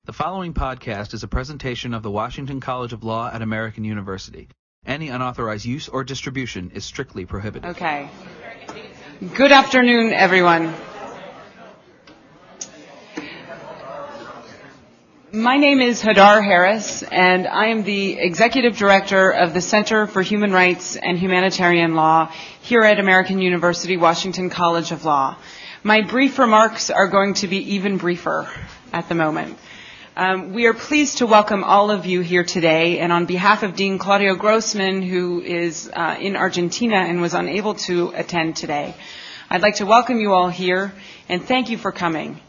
The following podcast is a presentation of the Washington College of Law at American University. Any unauthorized use or distribution is strictly prohibited. Okay. Good afternoon, everyone. My name is Hadar Harris, and I am the Executive Director of the Center for Human Rights and Humanitarian Law here at American University, Washington College of Law. My brief remarks are going to be even briefer at the moment. We are pleased to welcome all of you here today, and on behalf of Dean Claudio Grossman, who is in Argentina and was unable to attend today, I'd like to welcome you all here and thank you for coming.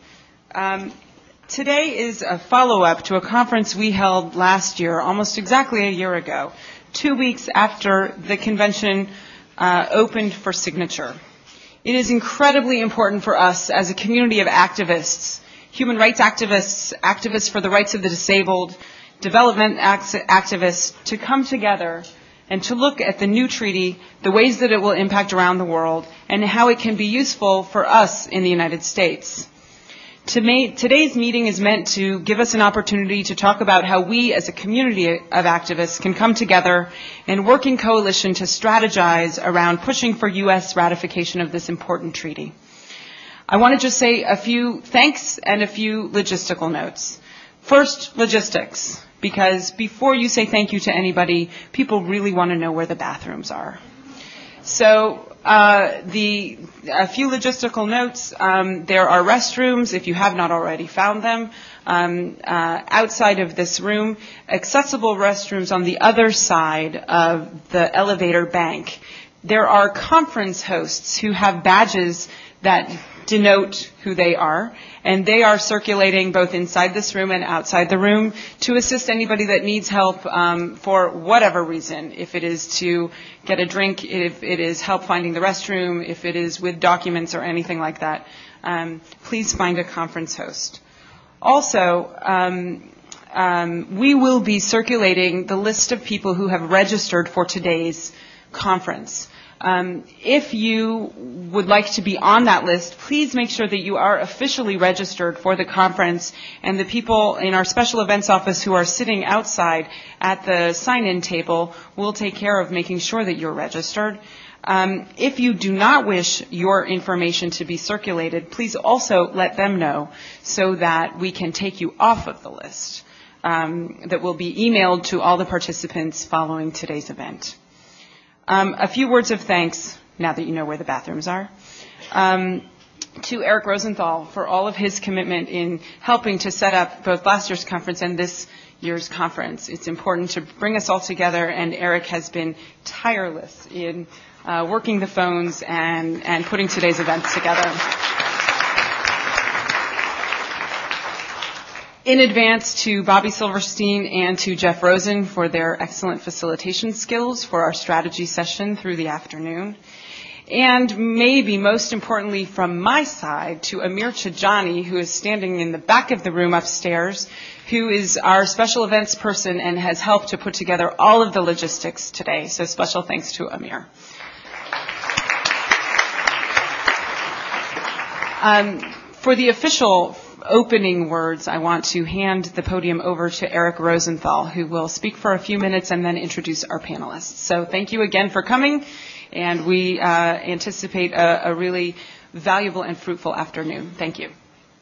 Today is a follow-up to a conference we held last year, almost exactly a year ago, 2 weeks after the convention opened for signature. It is incredibly important for us as a community of activists, human rights activists, activists for the rights of the disabled, development activists, to come together and to look at the new treaty, the ways that it will impact around the world, and how it can be useful for us in the United States. Today's meeting is meant to give us an opportunity to talk about how we as a community of activists can come together and work in coalition to strategize around pushing for U.S. ratification of this important treaty. I want to just say a few thanks and a few logistical notes. First, logistics, because before you say thank you to anybody, people really want to know where the bathrooms are. So a few logistical notes. There are restrooms, if you have not already found them, outside of this room. Accessible restrooms on the other side of the elevator bank. There are conference hosts who have badges that denote who they are, and they are circulating both inside this room and outside the room to assist anybody that needs help for whatever reason. If it is to get a drink, if it is help finding the restroom, if it is with documents or anything like that, please find a conference host. Also, we will be circulating the list of people who have registered for today's conference. If you would like to be on that list, please make sure that you are officially registered for the conference, and the people in our special events office who are sitting outside at the sign-in table will take care of making sure that you're registered. If you do not wish your information to be circulated, please also let them know so that we can take you off of the list that will be emailed to all the participants following today's event. A few words of thanks, now that you know where the bathrooms are, to Eric Rosenthal for all of his commitment in helping to set up both last year's conference and this year's conference. It's important to bring us all together, and Eric has been tireless in working the phones and putting today's events together. In advance to Bobby Silverstein and to Jeff Rosen for their excellent facilitation skills for our strategy session through the afternoon. And maybe most importantly from my side to Amir Chajani, who is standing in the back of the room upstairs, who is our special events person and has helped to put together all of the logistics today. So special thanks to Amir. For the official opening words, I want to hand the podium over to Eric Rosenthal, who will speak for a few minutes and then introduce our panelists. So thank you again for coming, and we anticipate a really valuable and fruitful afternoon. Thank you.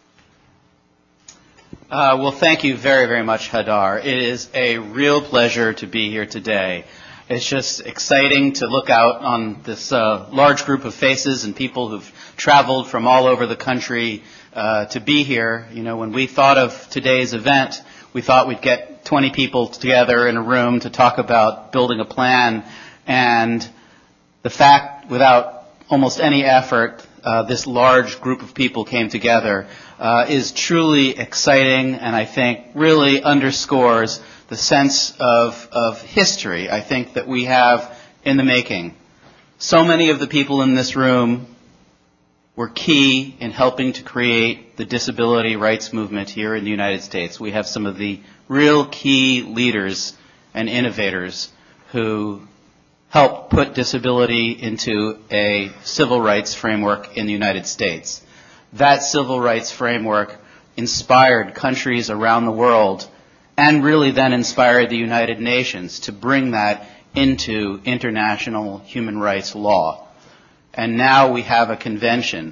Well, thank you very, very much, Hadar. It is a real pleasure to be here today. It's just exciting to look out on this large group of faces and people who've traveled from all over the country to be here. You know, when we thought of today's event, we thought we'd get 20 people together in a room to talk about building a plan. And the fact, without almost any effort, this large group of people came together is truly exciting, and I think really underscores the sense of history, I think, that we have in the making. So many of the people in this room were key in helping to create the disability rights movement here in the United States. We have some of the real key leaders and innovators who helped put disability into a civil rights framework in the United States. That civil rights framework inspired countries around the world and really then inspired the United Nations to bring that into international human rights law. And now we have a convention.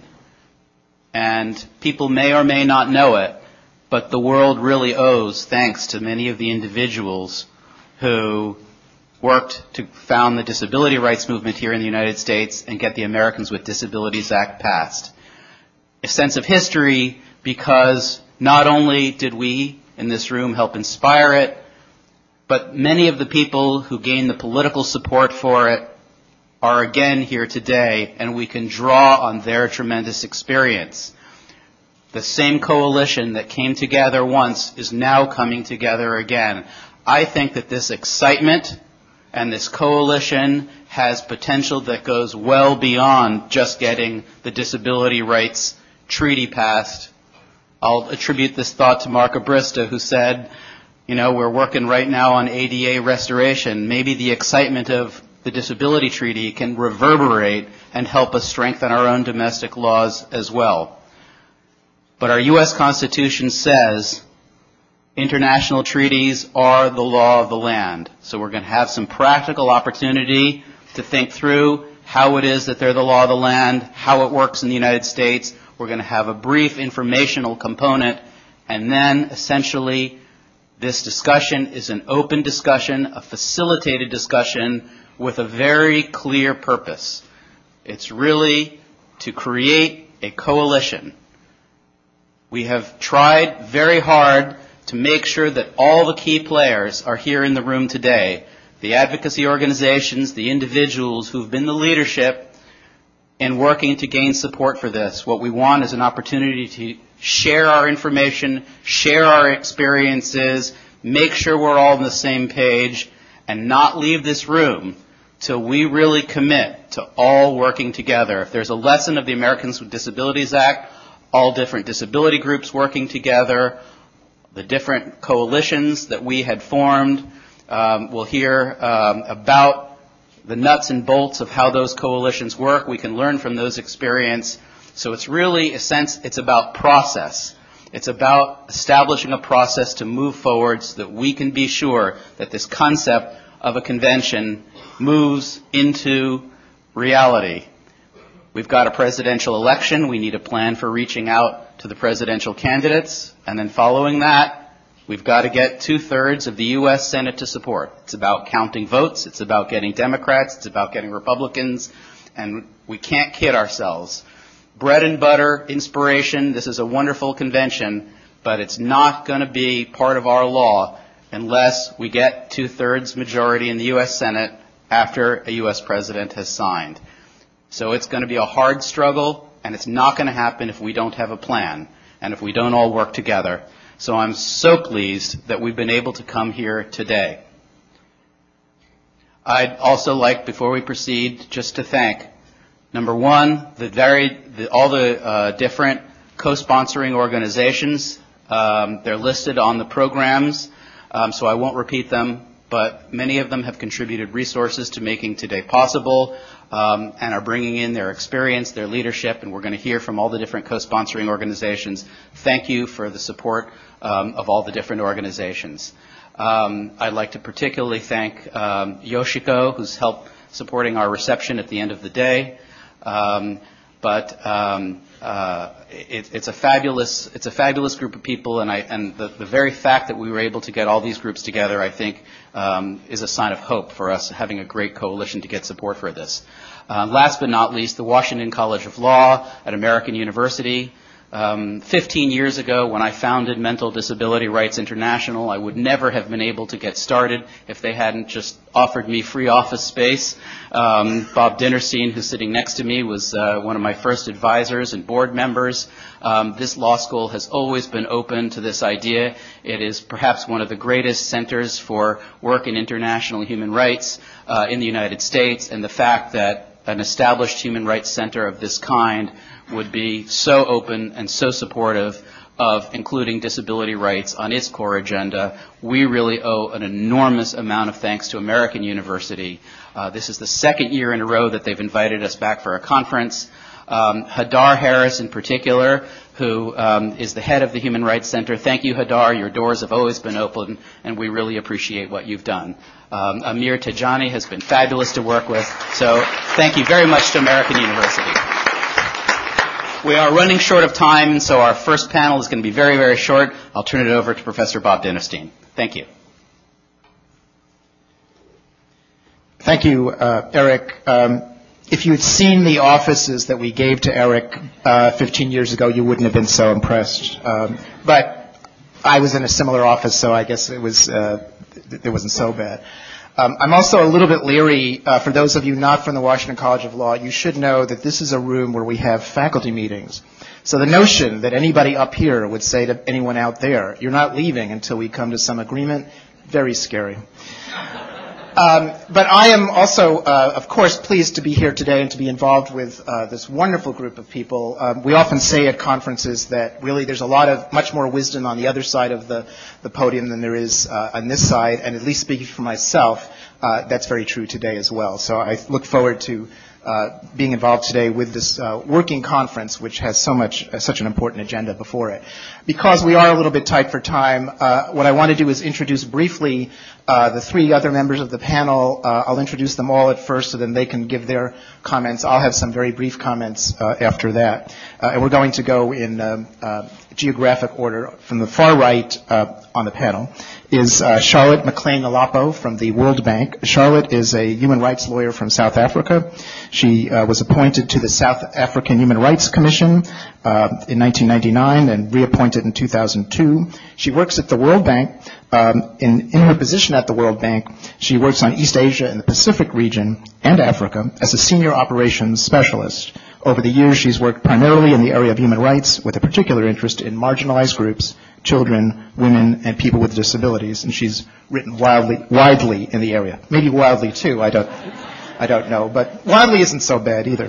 And people may or may not know it, but the world really owes thanks to many of the individuals who worked to found the disability rights movement here in the United States and get the Americans with Disabilities Act passed. A sense of history because not only did we in this room help inspire it, but many of the people who gained the political support for it are again here today, and we can draw on their tremendous experience. The same coalition that came together once is now coming together again. I think that this excitement and this coalition has potential that goes well beyond just getting the Disability Rights Treaty passed. I'll attribute this thought to Mark Abrista, who said, we're working right now on ADA restoration. Maybe the excitement of the Disability Treaty can reverberate and help us strengthen our own domestic laws as well. But our U.S. Constitution says international treaties are the law of the land. So we're going to have some practical opportunity to think through how it is that they're the law of the land, how it works in the United States. We're going to have a brief informational component, and then essentially this discussion is an open discussion, a facilitated discussion with a very clear purpose. It's really to create a coalition. We have tried very hard to make sure that all the key players are here in the room today. The advocacy organizations, the individuals who've been the leadership in working to gain support for this. What we want is an opportunity to share our information, share our experiences, make sure we're all on the same page, and not leave this room till we really commit to all working together. If there's a lesson of the Americans with Disabilities Act, all different disability groups working together, the different coalitions that we had formed. We'll hear about the nuts and bolts of how those coalitions work. We can learn from those experiences. So it's really, a sense, it's about process. It's about establishing a process to move forward so that we can be sure that this concept of a convention moves into reality. We've got a presidential election. We need a plan for reaching out to the presidential candidates. And then following that, we've got to get 2/3 of the U.S. Senate to support. It's about counting votes. It's about getting Democrats. It's about getting Republicans. And we can't kid ourselves. Bread and butter, inspiration, this is a wonderful convention, but it's not going to be part of our law unless we get 2/3 majority in the U.S. Senate after a U.S. president has signed. So it's going to be a hard struggle, and it's not going to happen if we don't have a plan and if we don't all work together. So I'm so pleased that we've been able to come here today. I'd also like, before we proceed, just to thank, number one, all the different co-sponsoring organizations. They're listed on the programs, so I won't repeat them, but many of them have contributed resources to making today possible. And are bringing in their experience, their leadership, and we're going to hear from all the different co-sponsoring organizations. Thank you for the support of all the different organizations. I'd like to particularly thank Yoshiko, who's helped supporting our reception at the end of the day. It's a fabulous group of people, and the very fact that we were able to get all these groups together, I think, is a sign of hope for us having a great coalition to get support for this. Last but not least, the Washington College of Law at American University. 15 years ago, when I founded Mental Disability Rights International, I would never have been able to get started if they hadn't just offered me free office space. Bob Dinnerstein, who's sitting next to me, was one of my first advisors and board members. This law school has always been open to this idea. It is perhaps one of the greatest centers for work in international human rights in the United States, and the fact that an established human rights center of this kind would be so open and so supportive of including disability rights on its core agenda. We really owe an enormous amount of thanks to American University. This is the second year in a row that they've invited us back for a conference. Hadar Harris in particular, who is the head of the Human Rights Center. Thank you, Hadar. Your doors have always been open, and we really appreciate what you've done. Amir Tajani has been fabulous to work with, so thank you very much to American University. We are running short of time, so our first panel is going to be very, very short. I'll turn it over to Professor Bob Dinnerstein. Thank you. Thank you, Eric. If you had seen the offices that we gave to Eric 15 years ago, you wouldn't have been so impressed. But I was in a similar office, so I guess it wasn't so bad. I'm also a little bit leery. For those of you not from the Washington College of Law, you should know that this is a room where we have faculty meetings. So the notion that anybody up here would say to anyone out there, you're not leaving until we come to some agreement, very scary. But I am also, of course, pleased to be here today and to be involved with this wonderful group of people. We often say at conferences that really there's much more wisdom on the other side of the podium than there is on this side, and at least speaking for myself, that's very true today as well. So I look forward to being involved today with this working conference, which has such an important agenda before it. Because we are a little bit tight for time, what I want to do is introduce briefly the three other members of the panel. I'll introduce them all at first so then they can give their comments. I'll have some very brief comments after that. And we're going to go in geographic order. From the far right on the panel is Charlotte McLean-Alapo from the World Bank. Charlotte is a human rights lawyer from South Africa. She was appointed to the South African Human Rights Commission in 1999 and reappointed in 2002. She works at the World Bank. In her position at the World Bank, she works on East Asia and the Pacific region and Africa as a senior operations specialist. Over the years, she's worked primarily in the area of human rights with a particular interest in marginalized groups, children, women, and people with disabilities, and she's written widely in the area. Maybe wildly too, I don't know, but widely isn't so bad either.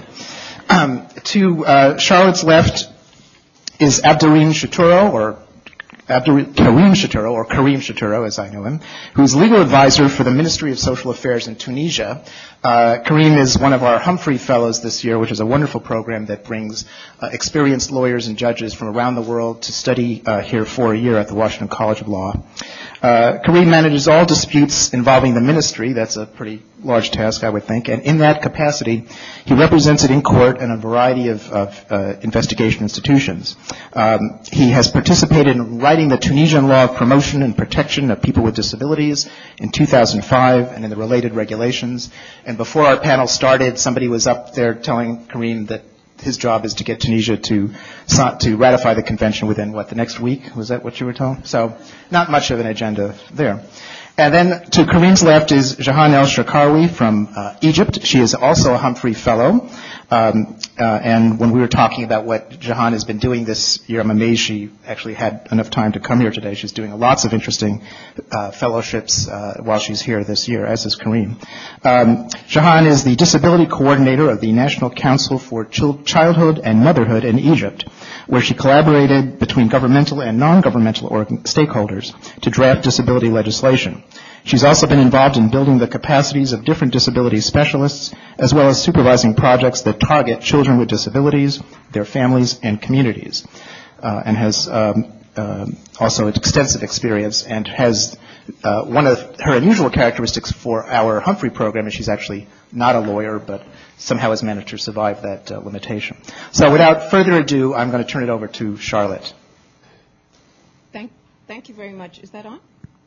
To Charlotte's left is Abderrahim Chitouro, or Karim Chitouro, as I know him, who's legal advisor for the Ministry of Social Affairs in Tunisia. Karim is one of our Humphrey Fellows this year, which is a wonderful program that brings experienced lawyers and judges from around the world to study here for a year at the Washington College of Law. Karim manages all disputes involving the ministry. That's a pretty large task, I would think. And in that capacity, he represents it in court and a variety of investigation institutions. He has participated in writing the Tunisian law of promotion and protection of people with disabilities in 2005 and in the related regulations. And before our panel started, somebody was up there telling Karim that his job is to get Tunisia to ratify the convention within, the next week? Was that what you were told? So not much of an agenda there. And then to Karim's left is Jahan El-Sharkawi from Egypt. She is also a Humphrey Fellow. And when we were talking about what Jahan has been doing this year, I'm amazed she actually had enough time to come here today. She's doing lots of interesting fellowships while she's here this year, as is Karim. Jahan is the disability coordinator of the National Council for Childhood and Motherhood in Egypt, where she collaborated between governmental and non-governmental stakeholders to draft disability legislation. She's also been involved in building the capacities of different disability specialists, as well as supervising projects that target children with disabilities, their families, and communities, and has also extensive experience and has one of her unusual characteristics for our Humphrey program is she's actually not a lawyer, but somehow has managed to survive that limitation. So without further ado, I'm going to turn it over to Charlotte. Thank you very much. Is that on?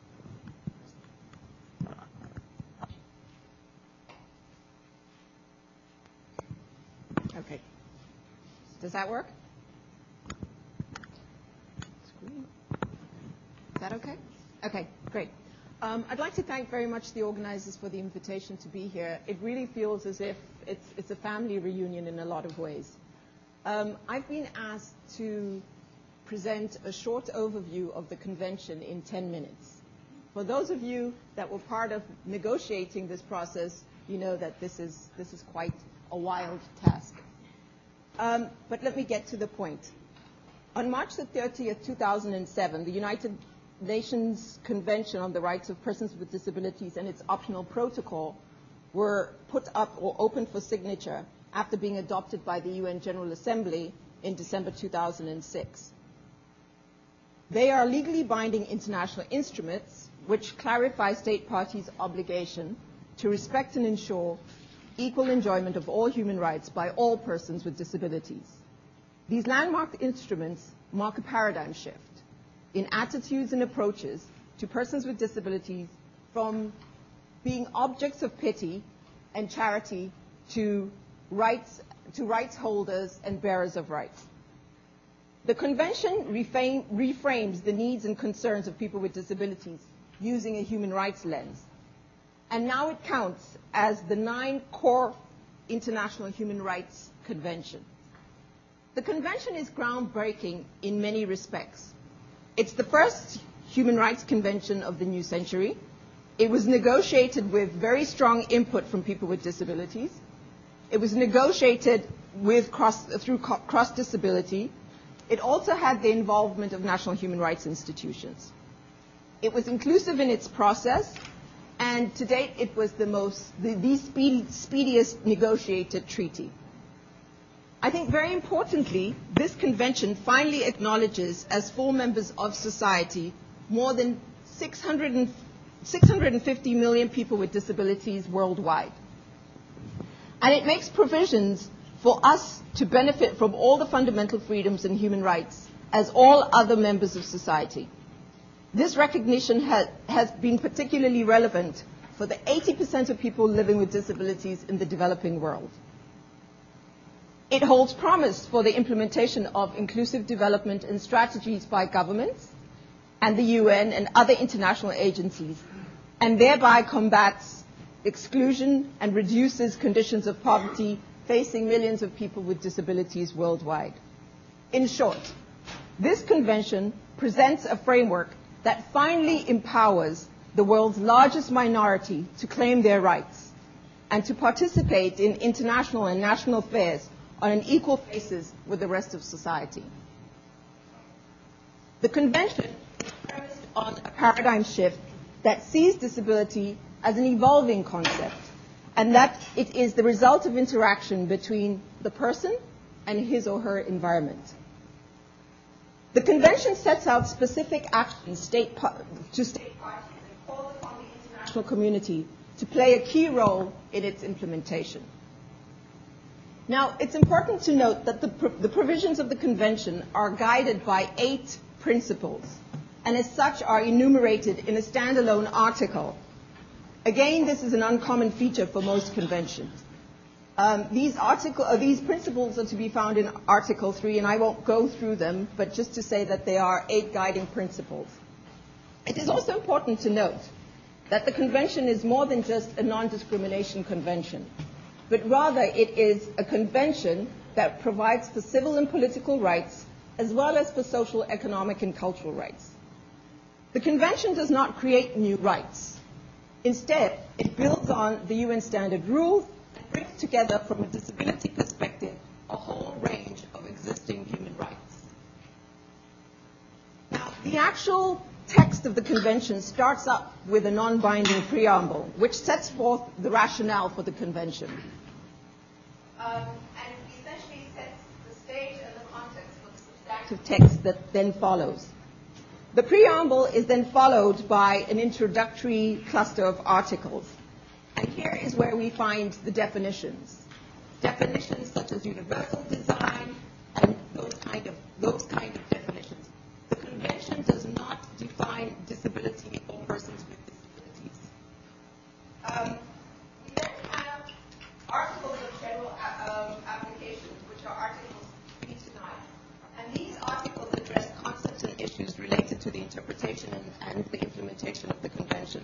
Okay. Does that work? Is that okay? Okay, great. I'd like to thank very much the organizers for the invitation to be here. It really feels as if it's a family reunion in a lot of ways. I've been asked to present a short overview of the convention in 10 minutes. For those of you that were part of negotiating this process, you know that this is quite a wild task. But let me get to the point. On March the 30th, 2007, the United Nations Convention on the Rights of Persons with Disabilities and its optional protocol were put up or open for signature after being adopted by the UN General Assembly in December 2006. They are legally binding international instruments which clarify state parties' obligation to respect and ensure equal enjoyment of all human rights by all persons with disabilities. These landmark instruments mark a paradigm shift in attitudes and approaches to persons with disabilities from being objects of pity and charity to rights holders and bearers of rights. The Convention reframes the needs and concerns of people with disabilities using a human rights lens. And now it counts as the 9 core international human rights convention. The convention is groundbreaking in many respects. It's the first human rights convention of the new century. It was negotiated with very strong input from people with disabilities. It was negotiated through cross-disability. It also had the involvement of national human rights institutions. It was inclusive in its process, and to date it was the speediest negotiated treaty. I think very importantly, this convention finally acknowledges as full members of society more than 650 million people with disabilities worldwide. And it makes provisions for us to benefit from all the fundamental freedoms and human rights as all other members of society. This recognition has been particularly relevant for the 80% of people living with disabilities in the developing world. It holds promise for the implementation of inclusive development and strategies by governments and the UN and other international agencies, and thereby combats exclusion and reduces conditions of poverty facing millions of people with disabilities worldwide. In short, this convention presents a framework that finally empowers the world's largest minority to claim their rights and to participate in international and national affairs on an equal basis with the rest of society. The convention is premised on a paradigm shift that sees disability as an evolving concept, and that it is the result of interaction between the person and his or her environment. The convention sets out specific actions to state parties and calls upon the international community to play a key role in its implementation. Now, it's important to note that the provisions of the convention are guided by 8 principles, and as such are enumerated in a standalone article. Again, this is an uncommon feature for most conventions. These principles are to be found in Article 3, and I won't go through them, but just to say that they are 8 guiding principles. It is also important to note that the convention is more than just a non-discrimination convention, but rather it is a convention that provides for civil and political rights as well as for social, economic, and cultural rights. The convention does not create new rights. Instead, it builds on the UN standard rules and brings together, from a disability perspective, a whole range of existing human rights. Now, the actual text of the convention starts up with a non-binding preamble, which sets forth the rationale for the convention. And essentially sets the stage and the context for the substantive text that then follows. The preamble is then followed by an introductory cluster of articles. And here is where we find the definitions. Definitions such as universal design and those kind of definitions. The convention does not define disability or persons with disabilities. We then have articles of general application, which are articles 3 to 9. And these articles address concepts and issues related to the interpretation and the implementation of the convention.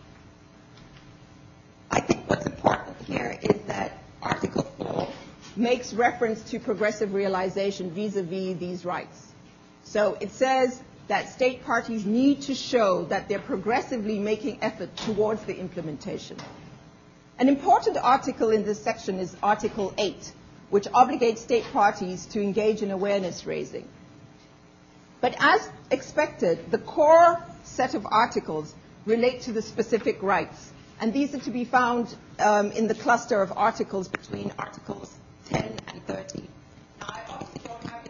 I think what's important here is that Article 4 makes reference to progressive realization vis-a-vis these rights. So it says that state parties need to show that they're progressively making effort towards the implementation. An important article in this section is Article 8, which obligates state parties to engage in awareness raising. But as expected, the core set of articles relate to the specific rights, and these are to be found in the cluster of articles between Articles 10 and 30. Now, I obviously don't have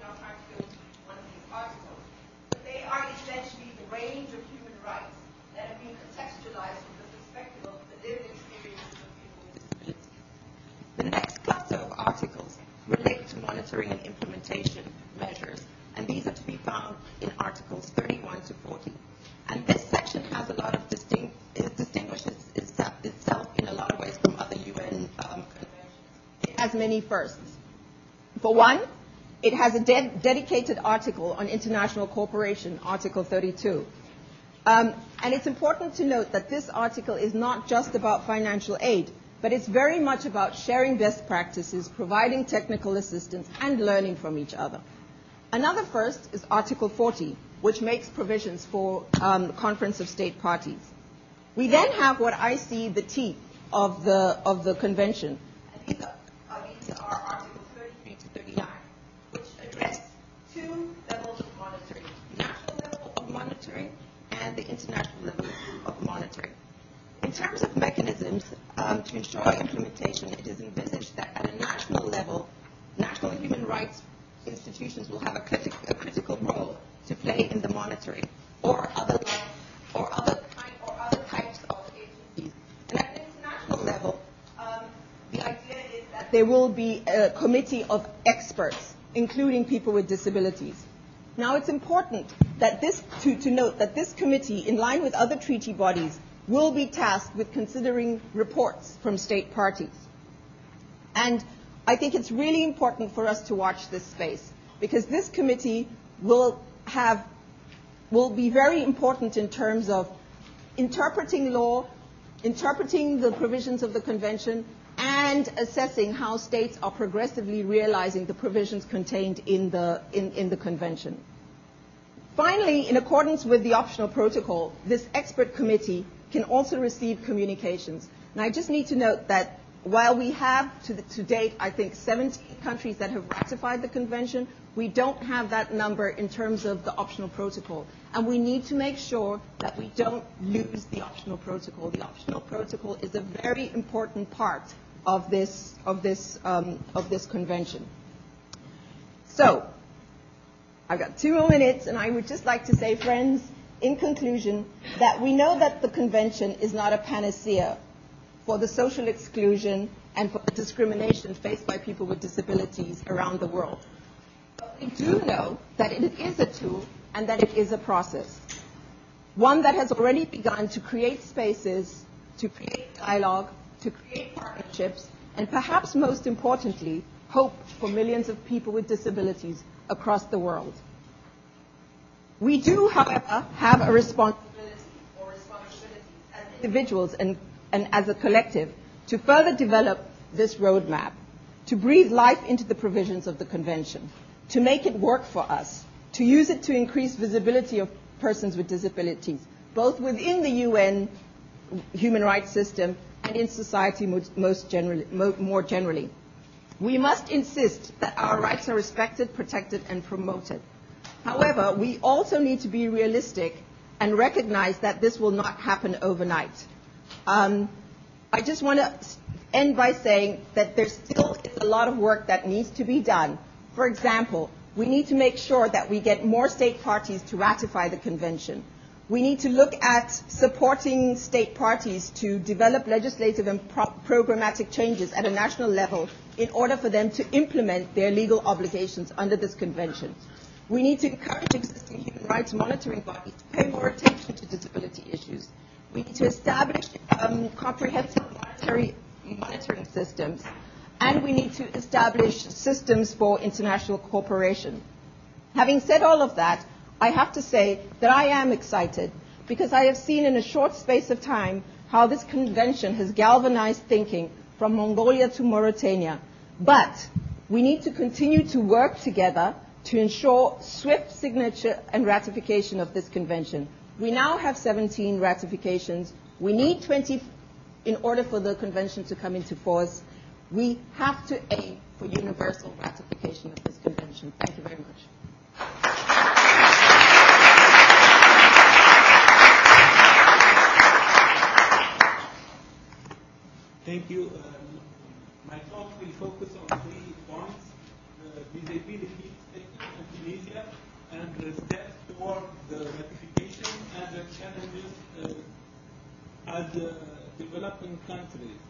has many firsts. For one, it has a dedicated article on international cooperation, Article 32. And it's important to note that this article is not just about financial aid, but it's very much about sharing best practices, providing technical assistance, and learning from each other. Another first is Article 40, which makes provisions for the Conference of State Parties. We then have what I see the teeth of the convention. And these are Articles 33 to 39, which address two levels of monitoring: the national level of monitoring and the international level of monitoring. In terms of mechanisms to ensure implementation, it is envisaged that at a national level, national human rights institutions will have a critical role to play in the monitoring, or other types of agencies. And at the international level, the idea is that there will be a committee of experts, including people with disabilities. Now, it's important that to note that this committee, in line with other treaty bodies, will be tasked with considering reports from state parties. And I think it's really important for us to watch this space, because this committee will be very important in terms of interpreting law, interpreting the provisions of the convention, and assessing how states are progressively realizing the provisions contained in the convention. Finally, in accordance with the optional protocol, this expert committee can also receive communications. And I just need to note that while we have to date, I think, 17 countries that have ratified the convention, we don't have that number in terms of the optional protocol. And we need to make sure that we don't lose the optional protocol. The optional protocol is a very important part of this convention. So, I've got 2 more minutes, and I would just like to say, friends, in conclusion, that we know that the convention is not a panacea for the social exclusion and for the discrimination faced by people with disabilities around the world. But we do know that it is a tool and that it is a process, one that has already begun to create spaces, to create dialogue, to create partnerships, and perhaps most importantly, hope for millions of people with disabilities across the world. We do, however, have a responsibility as individuals and as a collective to further develop this roadmap, to breathe life into the provisions of the convention, to make it work for us, to use it to increase visibility of persons with disabilities, both within the UN human rights system and in society more generally. We must insist that our rights are respected, protected, and promoted. However, we also need to be realistic and recognize that this will not happen overnight. I just want to end by saying that there still is a lot of work that needs to be done. For example, we need to make sure that we get more state parties to ratify the convention. We need to look at supporting state parties to develop legislative and programmatic changes at a national level in order for them to implement their legal obligations under this convention. We need to encourage existing human rights monitoring bodies to pay more attention to disability issues. We need to establish comprehensive monitoring systems, and we need to establish systems for international cooperation. Having said all of that, I have to say that I am excited because I have seen in a short space of time how this convention has galvanized thinking from Mongolia to Mauritania. But we need to continue to work together to ensure swift signature and ratification of this convention. We now have 17 ratifications. We need 20 in order for the convention to come into force. We have to aim for universal ratification of this convention. Thank you very much. Thank you. My talk will focus on 3 points: visibility status in Tunisia and the steps toward the ratification and the challenges as developing countries.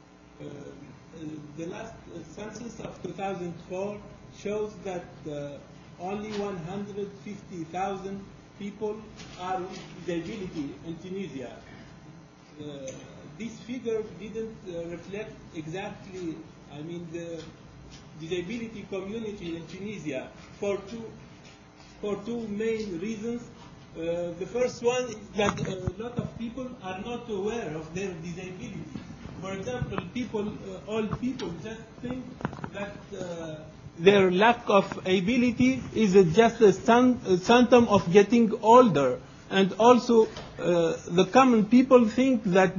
The last census of 2004 shows that only 150,000 people are with disability in Tunisia. This figure didn't reflect exactly I mean, the disability community in Tunisia for two main reasons. The first one is that a lot of people are not aware of their disability. For example, old people just think that their lack of ability is just a symptom of getting older. And also, the common people think that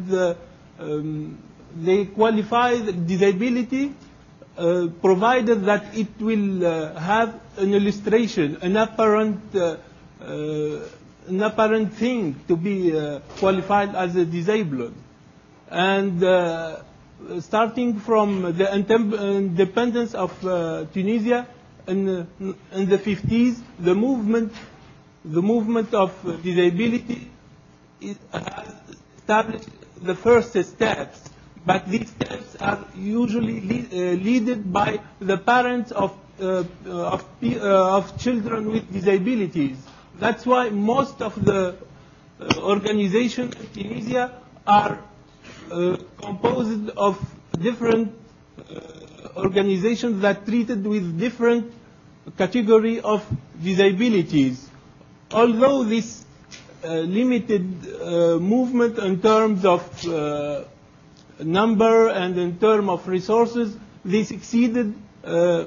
they qualify the disability provided that it will have an illustration, an apparent thing to be qualified as a disabled. And starting from the independence of Tunisia in the 50s, the movement of disability has established the first steps, but these steps are usually led by the parents of children with disabilities. That's why most of the organizations in Tunisia are composed of different organizations that treated with different category of disabilities. Although this limited movement in terms of number and in terms of resources, they succeeded in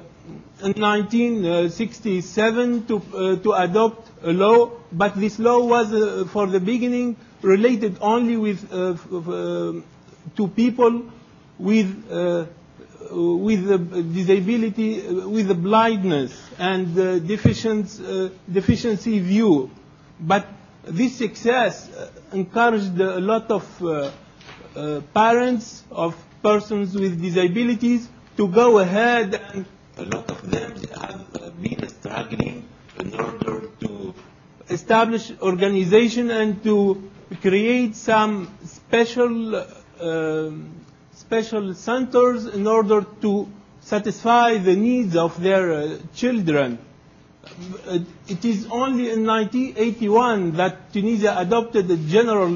1967 to adopt a law, but this law was for the beginning related only with to people with the disability, with the blindness and deficiency view. But this success encouraged a lot of parents of persons with disabilities to go ahead, and a lot of them have been struggling in order to establish organization and to create some special centers in order to satisfy the needs of their children. It is only in 1981 that Tunisia adopted a general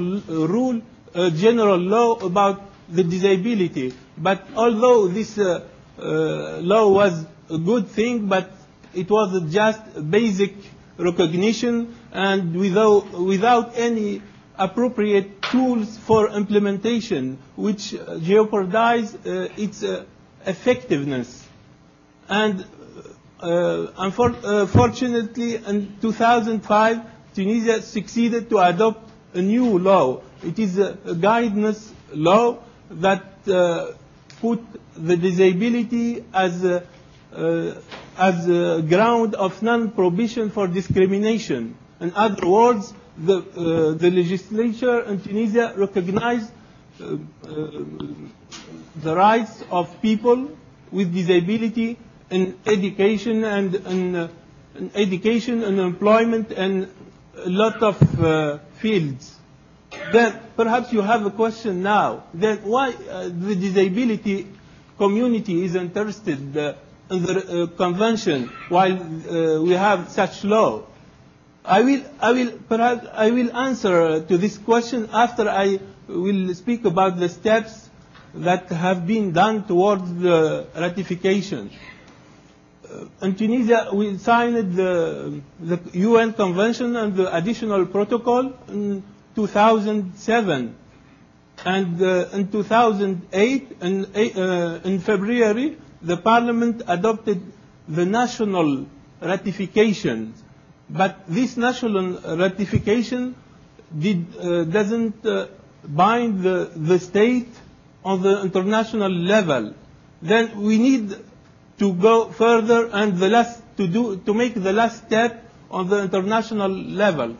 law about the disability. But although this law was a good thing, but it was just basic recognition and without any appropriate tools for implementation, which jeopardize its effectiveness. And unfortunately, in 2005, Tunisia succeeded to adopt a new law. It is a guidance law that put the disability as a ground of non-prohibition for discrimination. In other words, the legislature in Tunisia recognized the rights of people with disability in education and employment and a lot of fields. Then perhaps you have a question now. Then why the disability community is interested in the convention while we have such law? I will answer to this question after I will speak about the steps that have been done towards the ratification. In Tunisia, we signed the UN Convention and the additional protocol in 2007. And in 2008, in February, the Parliament adopted the national ratification. But this national ratification doesn't bind the state on the international level. Then we need to go further and to make the last step on the international level.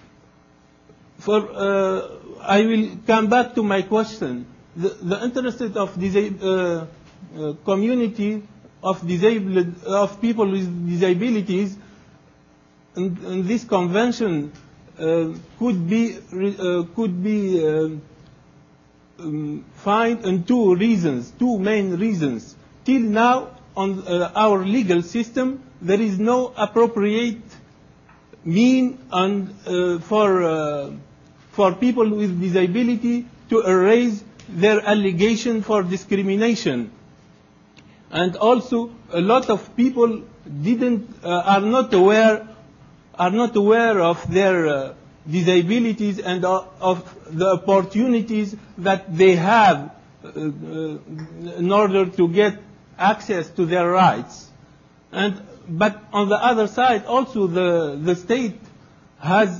I will come back to my question. The interest of community of people with disabilities in this convention could be found in two main reasons. Till now, on our legal system, there is no appropriate mean for people with disability to erase their allegation for discrimination. And also, a lot of people are not aware of their disabilities and of the opportunities that they have in order to get access to their rights. But on the other side, also the state has,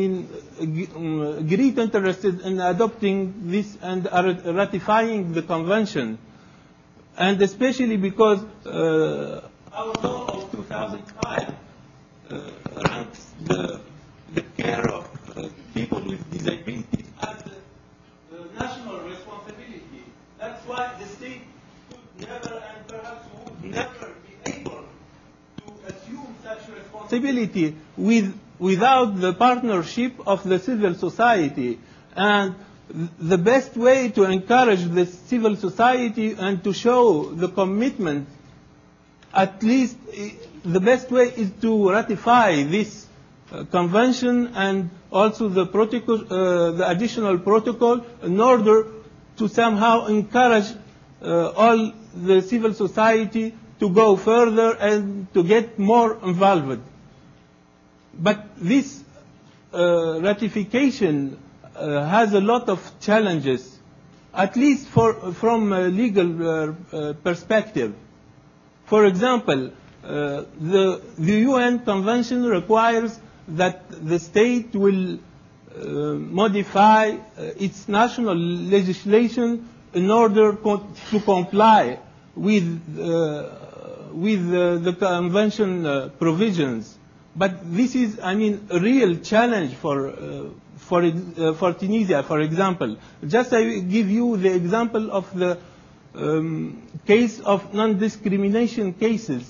great interest in adopting this and ratifying the convention. And especially because our law of 2005 ranks the care of people with disabilities as a national responsibility. That's why the state could never and perhaps would never be able to assume such responsibility without the partnership of the civil society. And the best way to encourage the civil society and to show the commitment, at least the best way is to ratify this convention and also the protocol, the additional protocol, in order to somehow encourage all the civil society to go further and to get more involved. But this ratification has a lot of challenges, at least from a legal perspective. For example, the UN Convention requires that the state will modify its national legislation in order to comply with the convention provisions. But this is, a real challenge for Tunisia, for example. Just I give you the example of the case of non-discrimination cases.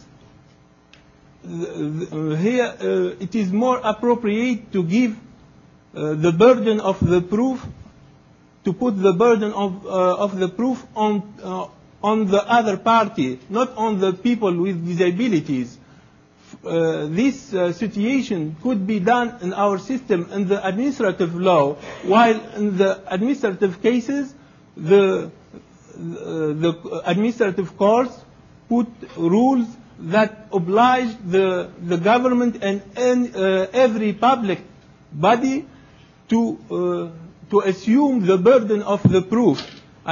Here, it is more appropriate to give the burden of the proof, to put the burden of the proof on the other party, not on the people with disabilities. This situation could be done in our system in the administrative law, while in the administrative cases, the administrative courts put rules that oblige the government and every public body to assume the burden of the proof.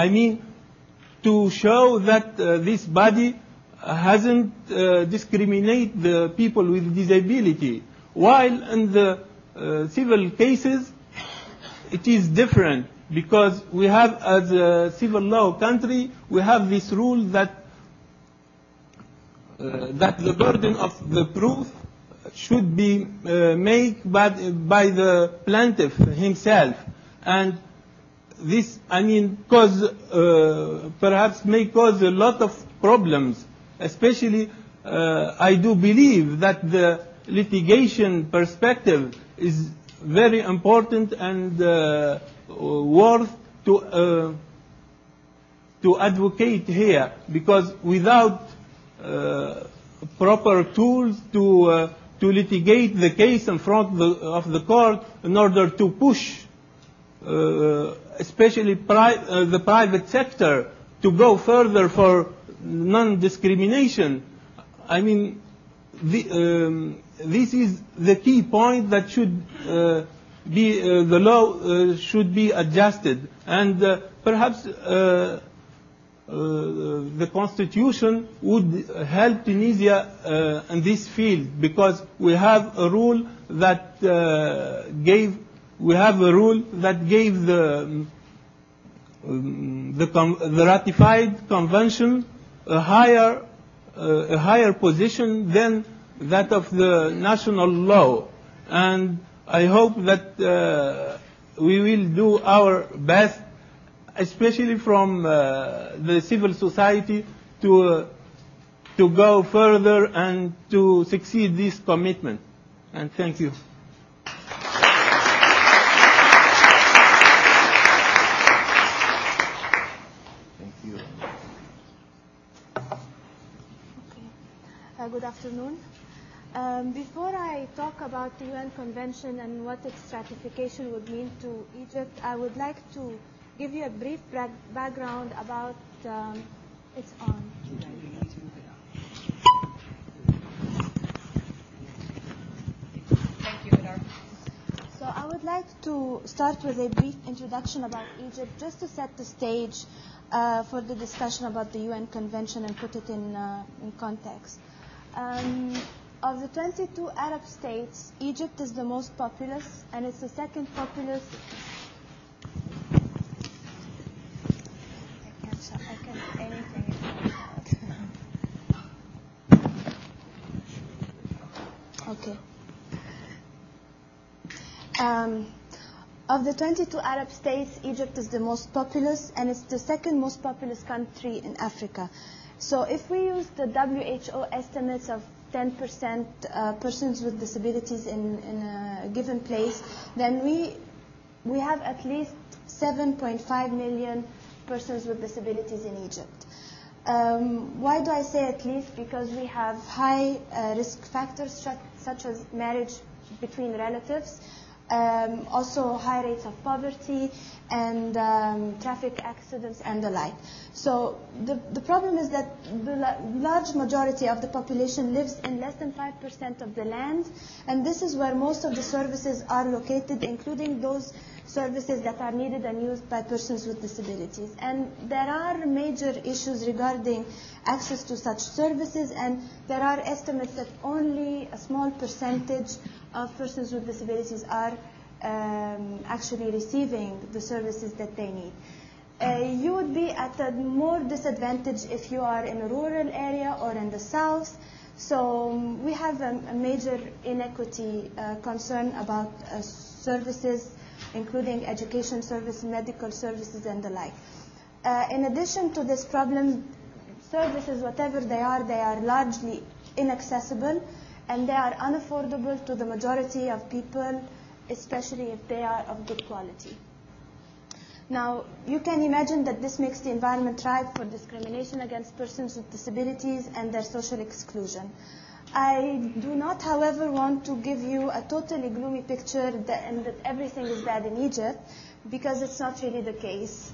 To show that this body hasn't discriminate the people with disability. While in the civil cases, it is different, because we have, as a civil law country, we have this rule that the burden of the proof should be made by the plaintiff himself. And this, perhaps may cause a lot of problems. Especially, I do believe that the litigation perspective is very important and worth to advocate here, because without proper tools to litigate the case in front of the court in order to push, especially the private sector, to go further for non-discrimination. This is the key point that should be, the law should be adjusted. And perhaps the Constitution would help Tunisia in this field, because we have a rule that gave the ratified convention a higher position than that of the national law. And I hope that we will do our best, especially from the civil society, to go further and to succeed this commitment. And thank you. Good afternoon. Before I talk about the UN Convention and what its ratification would mean to Egypt, I would like to give you a brief background about its on. like to start with a brief introduction about Egypt, just to set the stage for the discussion about the UN Convention and put it in context. Of the 22 Arab states, Egypt is the most populous, and it's the second populous. I can't anything. Okay. Of the 22 Arab states, Egypt is the most populous, and it's the second most populous country in Africa. So if we use the WHO estimates of 10% persons with disabilities in a given place, then we have at least 7.5 million persons with disabilities in Egypt. Why do I say at least? Because we have high risk factors such as marriage between relatives, also high rates of poverty and traffic accidents and the like. So the problem is that the large majority of the population lives in less than 5% of the land, and this is where most of the services are located, including those services that are needed and used by persons with disabilities. And there are major issues regarding access to such services, and there are estimates that only a small percentage of persons with disabilities are actually receiving the services that they need. You would be at a more disadvantage if you are in a rural area or in the south. So we have a major inequity concern about services, including education services, medical services, and the like. In addition to this problem, services, whatever they are largely inaccessible, and they are unaffordable to the majority of people, especially if they are of good quality. Now, you can imagine that this makes the environment ripe for discrimination against persons with disabilities and their social exclusion. I do not, however, want to give you a totally gloomy picture and that everything is bad in Egypt, because it's not really the case.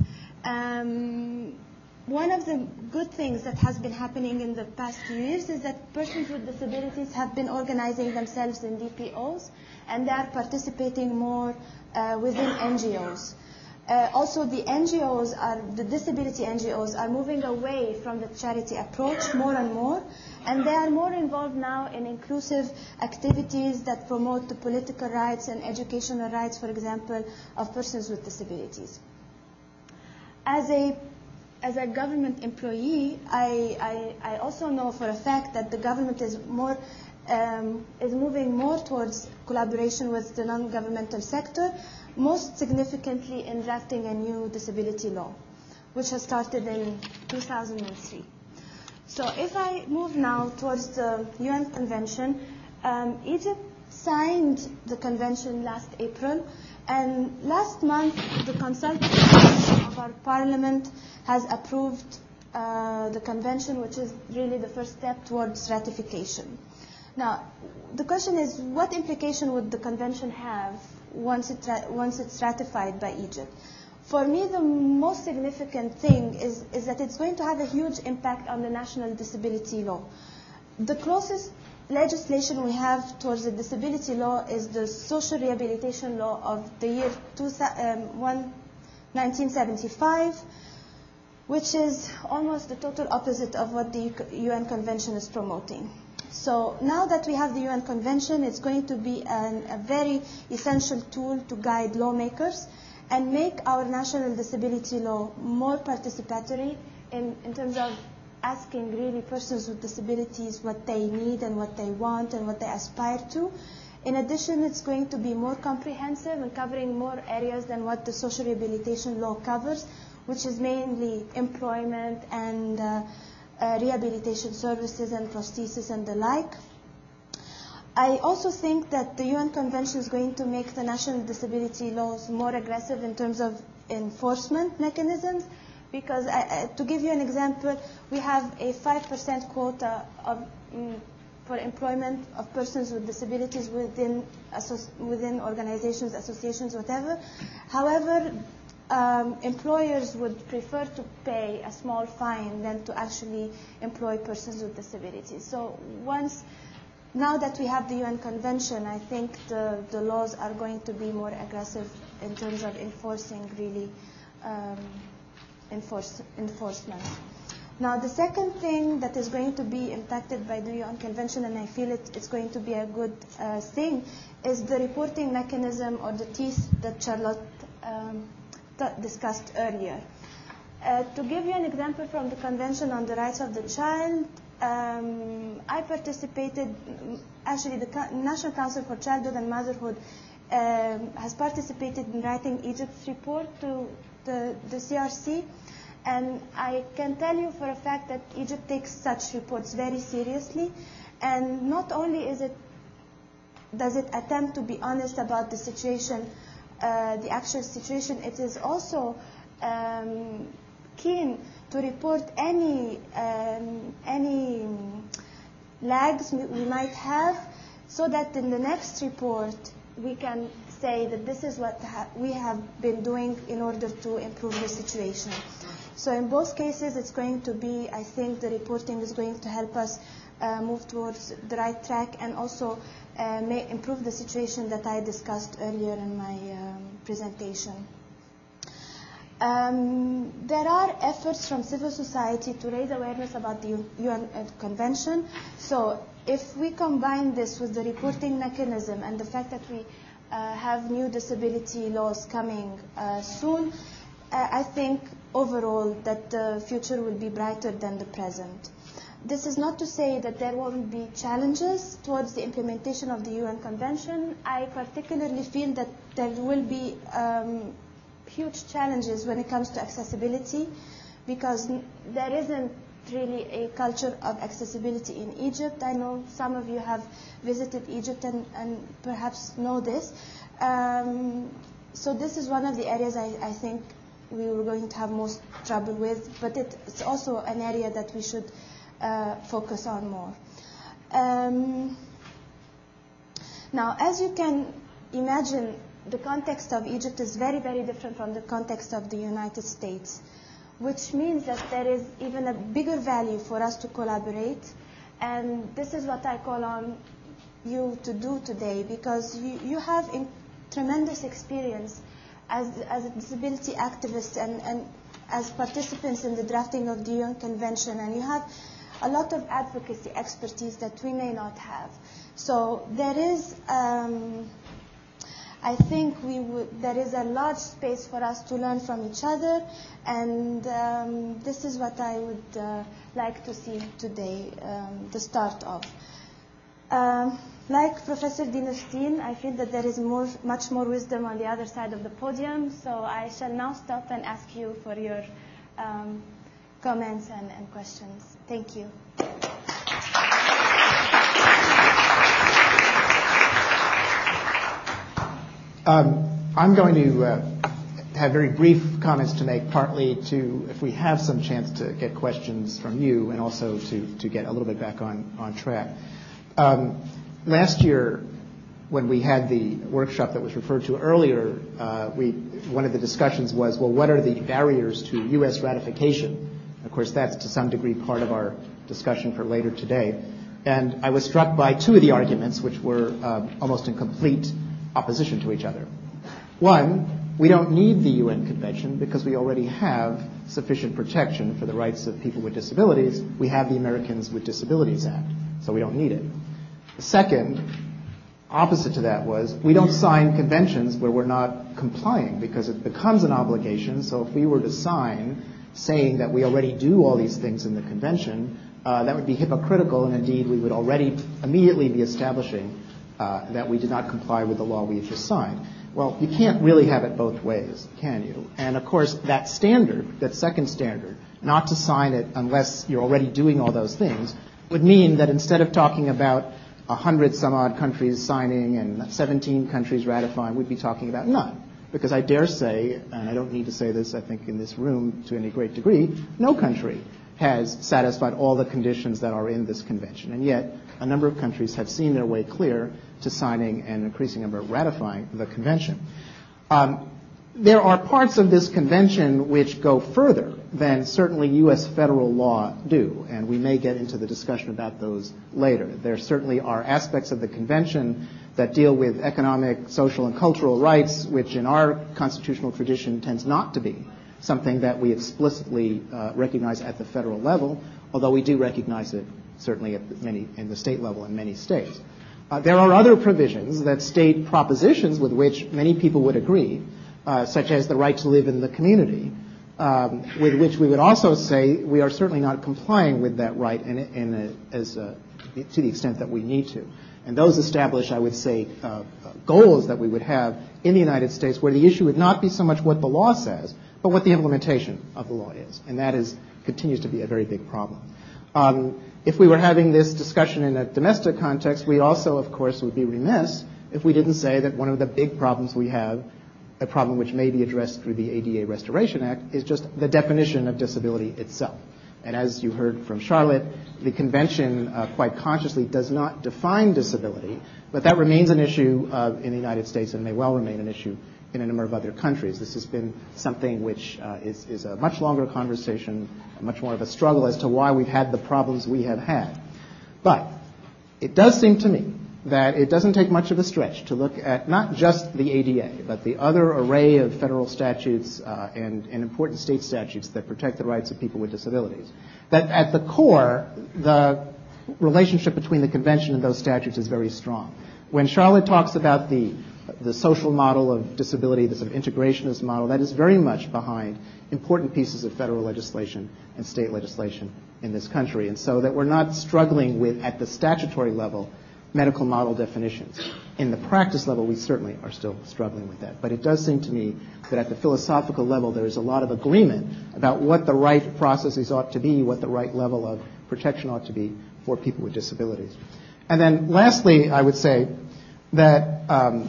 One of the good things that has been happening in the past few years is that persons with disabilities have been organizing themselves in DPOs, and they are participating more within NGOs. Also, the disability NGOs are moving away from the charity approach more and more, and they are more involved now in inclusive activities that promote the political rights and educational rights, for example, of persons with disabilities. As a government employee, I also know for a fact that the government is moving more towards collaboration with the non-governmental sector, most significantly in drafting a new disability law, which has started in 2003. So if I move now towards the UN Convention, Egypt signed the convention last April, and last month the consultative committee of our parliament has approved the convention, which is really the first step towards ratification. Now, the question is, what implication would the convention have once it's ratified by Egypt? For me, the most significant thing is that it's going to have a huge impact on the national disability law. The closest legislation we have towards the disability law is the social rehabilitation law of the year 1975, which is almost the total opposite of what the UN Convention is promoting. So now that we have the UN Convention, it's going to be a very essential tool to guide lawmakers and make our national disability law more participatory in terms of asking really persons with disabilities what they need and what they want and what they aspire to. In addition, it's going to be more comprehensive and covering more areas than what the social rehabilitation law covers, which is mainly employment and rehabilitation services and prosthesis and the like. I also think that the UN Convention is going to make the national disability laws more aggressive in terms of enforcement mechanisms, because to give you an example, we have a 5% quota for employment of persons with disabilities within organizations, associations, whatever. However, employers would prefer to pay a small fine than to actually employ persons with disabilities. So once now that we have the UN Convention, I think the laws are going to be more aggressive in terms of enforcing really enforcement. Now, the second thing that is going to be impacted by the UN Convention, and I feel it's going to be a good thing, is the reporting mechanism or the teeth that Charlotte discussed earlier. To give you an example from the Convention on the Rights of the Child, I participated, actually the National Council for Childhood and Motherhood has participated in writing Egypt's report to the CRC. And I can tell you for a fact that Egypt takes such reports very seriously. And not only does it attempt to be honest about the situation, the actual situation, it is also keen to report any lags we might have, so that in the next report we can say that this is what we have been doing in order to improve the situation. So in both cases, it's going to be, I think the reporting is going to help us move towards the right track, and also may improve the situation that I discussed earlier in my presentation. There are efforts from civil society to raise awareness about the UN Convention. So if we combine this with the reporting mechanism and the fact that we have new disability laws coming soon, I think overall that the future will be brighter than the present. This is not to say that there won't be challenges towards the implementation of the UN Convention. I particularly feel that there will be huge challenges when it comes to accessibility, because there isn't really a culture of accessibility in Egypt. I know some of you have visited Egypt and perhaps know this. So this is one of the areas I think we were going to have most trouble with, but it's also an area that we should focus on more. Now, as you can imagine, the context of Egypt is very, very different from the context of the United States, which means that there is even a bigger value for us to collaborate. And this is what I call on you to do today, because you have tremendous experience as a disability activist and as participants in the drafting of the UN Convention, and you have a lot of advocacy expertise that we may not have. So there is, I think there is a large space for us to learn from each other, and this is what I would like to see today, the start of. Like Professor Dinerstein, I feel that there is much more wisdom on the other side of the podium, so I shall now stop and ask you for your comments and questions. Thank you. I'm going to have very brief comments to make, partly to, if we have some chance to get questions from you, and also to get a little bit back on track. Last year, when we had the workshop that was referred to earlier, one of the discussions was, well, what are the barriers to U.S. ratification? Of course, that's to some degree part of our discussion for later today. And I was struck by two of the arguments, which were almost in complete opposition to each other. One, we don't need the UN Convention because we already have sufficient protection for the rights of people with disabilities. We have the Americans with Disabilities Act, so we don't need it. The second, opposite to that, was we don't sign conventions where we're not complying because it becomes an obligation. So if we were to sign saying that we already do all these things in the convention, that would be hypocritical, and indeed we would already immediately be establishing that we did not comply with the law we just signed. Well, you can't really have it both ways, can you? And of course, that standard, that second standard, not to sign it unless you're already doing all those things, would mean that instead of talking about 100 some odd countries signing and 17 countries ratifying, we'd be talking about none. Because I dare say, and I don't need to say this, I think, in this room to any great degree, no country has satisfied all the conditions that are in this convention. And yet, a number of countries have seen their way clear to signing and increasing number of ratifying the convention. there are parts of this convention which go further than certainly U.S. federal law do, and we may get into the discussion about those later. There certainly are aspects of the convention that deal with economic, social, and cultural rights, which in our constitutional tradition tends not to be something that we explicitly recognize at the federal level, although we do recognize it certainly in the state level in many states. There are other provisions that state propositions with which many people would agree, such as the right to live in the community, with which we would also say we are certainly not complying with that right to the extent that we need to. And those establish, I would say, goals that we would have in the United States where the issue would not be so much what the law says, but what the implementation of the law is. And that continues to be a very big problem. If we were having this discussion in a domestic context, we also, of course, would be remiss if we didn't say that one of the big problems we have, a problem which may be addressed through the ADA Restoration Act, is just the definition of disability itself. And as you heard from Charlotte, the convention quite consciously does not define disability, but that remains an issue in the United States and may well remain an issue in a number of other countries. This has been something which is a much longer conversation, much more of a struggle as to why we've had the problems we have had. But it does seem to me that it doesn't take much of a stretch to look at not just the ADA, but the other array of federal statutes and important state statutes that protect the rights of people with disabilities. That at the core, the relationship between the convention and those statutes is very strong. When Charlotte talks about the social model of disability, the sort of integrationist model, that is very much behind important pieces of federal legislation and state legislation in this country. And so that we're not struggling with, at the statutory level, medical model definitions. In the practice level, we certainly are still struggling with that. But it does seem to me that at the philosophical level, there is a lot of agreement about what the right processes ought to be, what the right level of protection ought to be for people with disabilities. And then lastly, I would say that,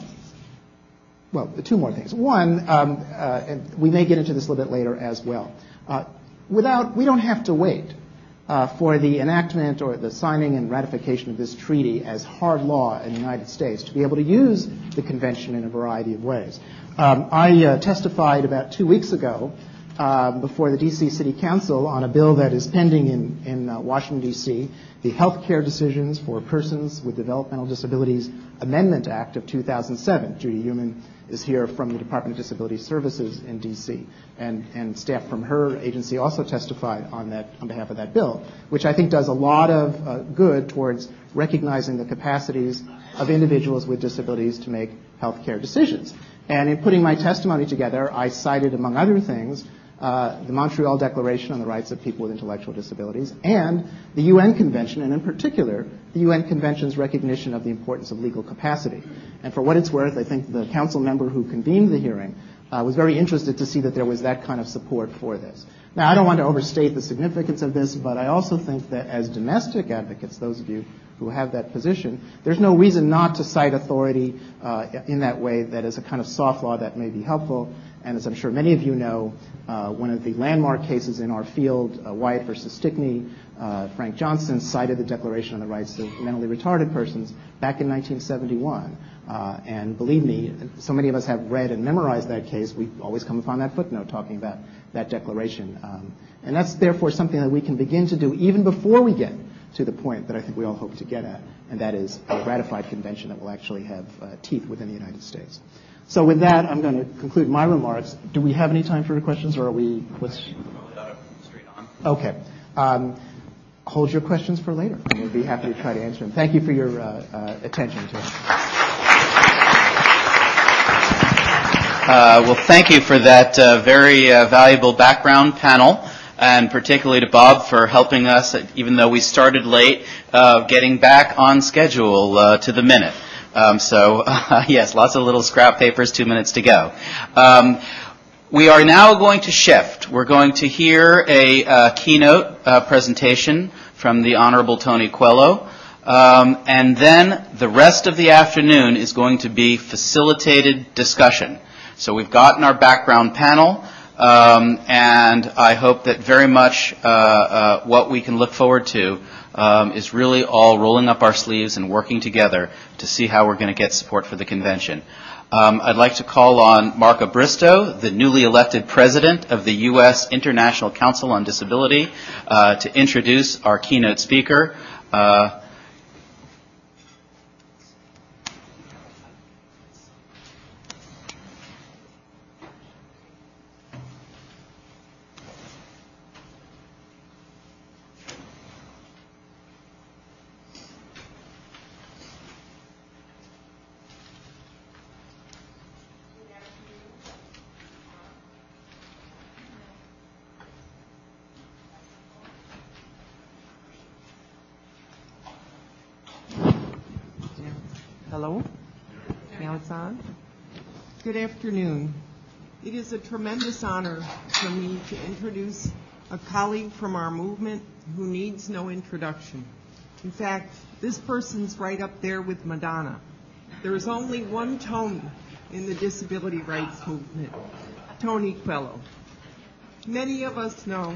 two more things. One, and we may get into this a little bit later as well. We don't have to wait for the enactment or the signing and ratification of this treaty as hard law in the United States to be able to use the convention in a variety of ways. I testified about 2 weeks ago before the D.C. City Council on a bill that is pending in Washington, D.C., the Health Care Decisions for Persons with Developmental Disabilities Amendment Act of 2007. Judy Heumann is here from the Department of Disability Services in D.C., and staff from her agency also testified on behalf of that bill, which I think does a lot of good towards recognizing the capacities of individuals with disabilities to make health care decisions. And in putting my testimony together, I cited, among other things, the Montreal Declaration on the Rights of People with Intellectual Disabilities and the UN Convention, and in particular, the UN Convention's recognition of the importance of legal capacity. And for what it's worth, I think the council member who convened the hearing was very interested to see that there was that kind of support for this. Now, I don't want to overstate the significance of this, but I also think that as domestic advocates, those of you who have that position, there's no reason not to cite authority in that way that is a kind of soft law that may be helpful. And as I'm sure many of you know, one of the landmark cases in our field, Wyatt versus Stickney, Frank Johnson cited the Declaration on the Rights of Mentally Retarded Persons back in 1971. And believe me, so many of us have read and memorized that case, we always come upon that footnote talking about that declaration. And that's therefore something that we can begin to do even before we get to the point that I think we all hope to get at, and that is a ratified convention that will actually have teeth within the United States. So with that, I'm going to conclude my remarks. Do we have any time for questions, or are we? Straight on. Okay. Hold your questions for later. We'll be happy to try to answer them. Thank you for your attention to it. Well, thank you for that very valuable background panel, and particularly to Bob for helping us, even though we started late, getting back on schedule to the minute. Yes, lots of little scrap papers, 2 minutes to go. We are now going to shift. We're going to hear a keynote presentation from the Honorable Tony Coelho, and then the rest of the afternoon is going to be facilitated discussion. So we've gotten our background panel, and I hope that very much what we can look forward to is really all rolling up our sleeves and working together to see how we're going to get support for the convention. I'd like to call on Marka Bristow, the newly elected president of the U.S. International Council on Disability, to introduce our keynote speaker. Hello? Now it's on? Good afternoon. It is a tremendous honor for me to introduce a colleague from our movement who needs no introduction. In fact, this person's right up there with Madonna. There is only one Tony in the disability rights movement, Tony Coelho. Many of us know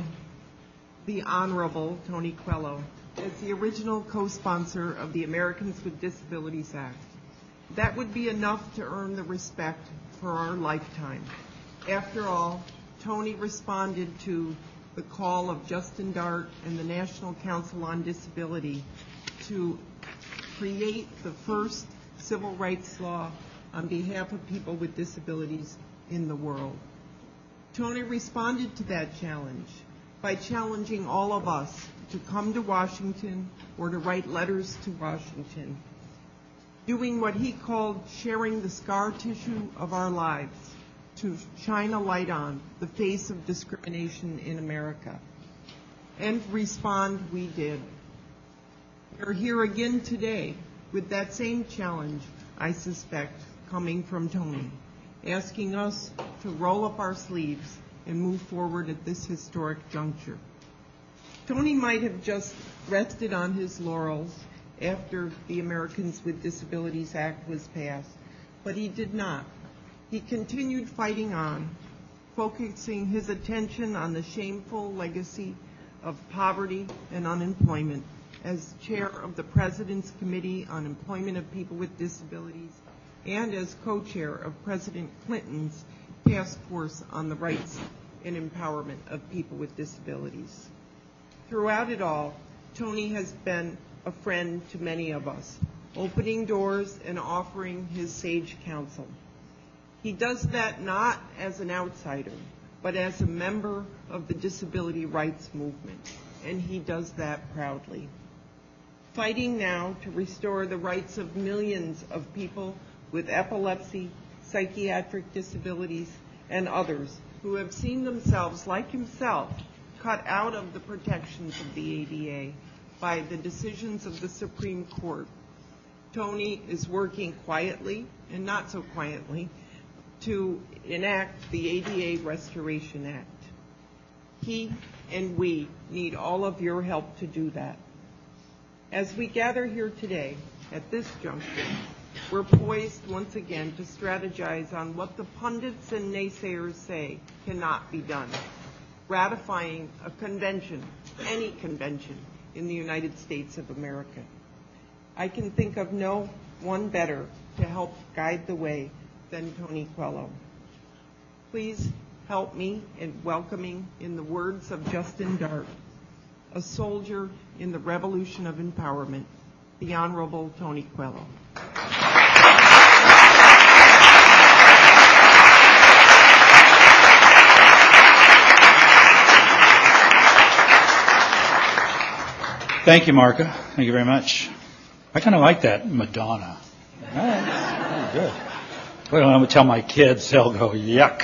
the Honorable Tony Coelho as the original co-sponsor of the Americans with Disabilities Act. That would be enough to earn the respect for our lifetime. After all, Tony responded to the call of Justin Dart and the National Council on Disability to create the first civil rights law on behalf of people with disabilities in the world. Tony responded to that challenge by challenging all of us to come to Washington or to write letters to Washington, doing what he called sharing the scar tissue of our lives to shine a light on the face of discrimination in America. And respond we did. We're here again today with that same challenge, I suspect, coming from Tony, asking us to roll up our sleeves and move forward at this historic juncture. Tony might have just rested on his laurels after the Americans with Disabilities Act was passed, but he did not. He continued fighting on, focusing his attention on the shameful legacy of poverty and unemployment as chair of the President's Committee on Employment of People with Disabilities and as co-chair of President Clinton's Task Force on the Rights and Empowerment of People with Disabilities. Throughout it all, Tony has been a friend to many of us, opening doors and offering his sage counsel. He does that not as an outsider, but as a member of the disability rights movement, and he does that proudly. Fighting now to restore the rights of millions of people with epilepsy, psychiatric disabilities, and others who have seen themselves, like himself, cut out of the protections of the ADA by the decisions of the Supreme Court. Tony is working quietly, and not so quietly, to enact the ADA Restoration Act. He and we need all of your help to do that. As we gather here today, at this juncture, we're poised once again to strategize on what the pundits and naysayers say cannot be done. Ratifying a convention, any convention, in the United States of America. I can think of no one better to help guide the way than Tony Coelho. Please help me in welcoming, in the words of Justin Dart, a soldier in the revolution of empowerment, the Honorable Tony Coelho. Thank you, Marka. Thank you very much. I kind of like that Madonna. That's very good. Well, I'm going to tell my kids, they'll go, yuck.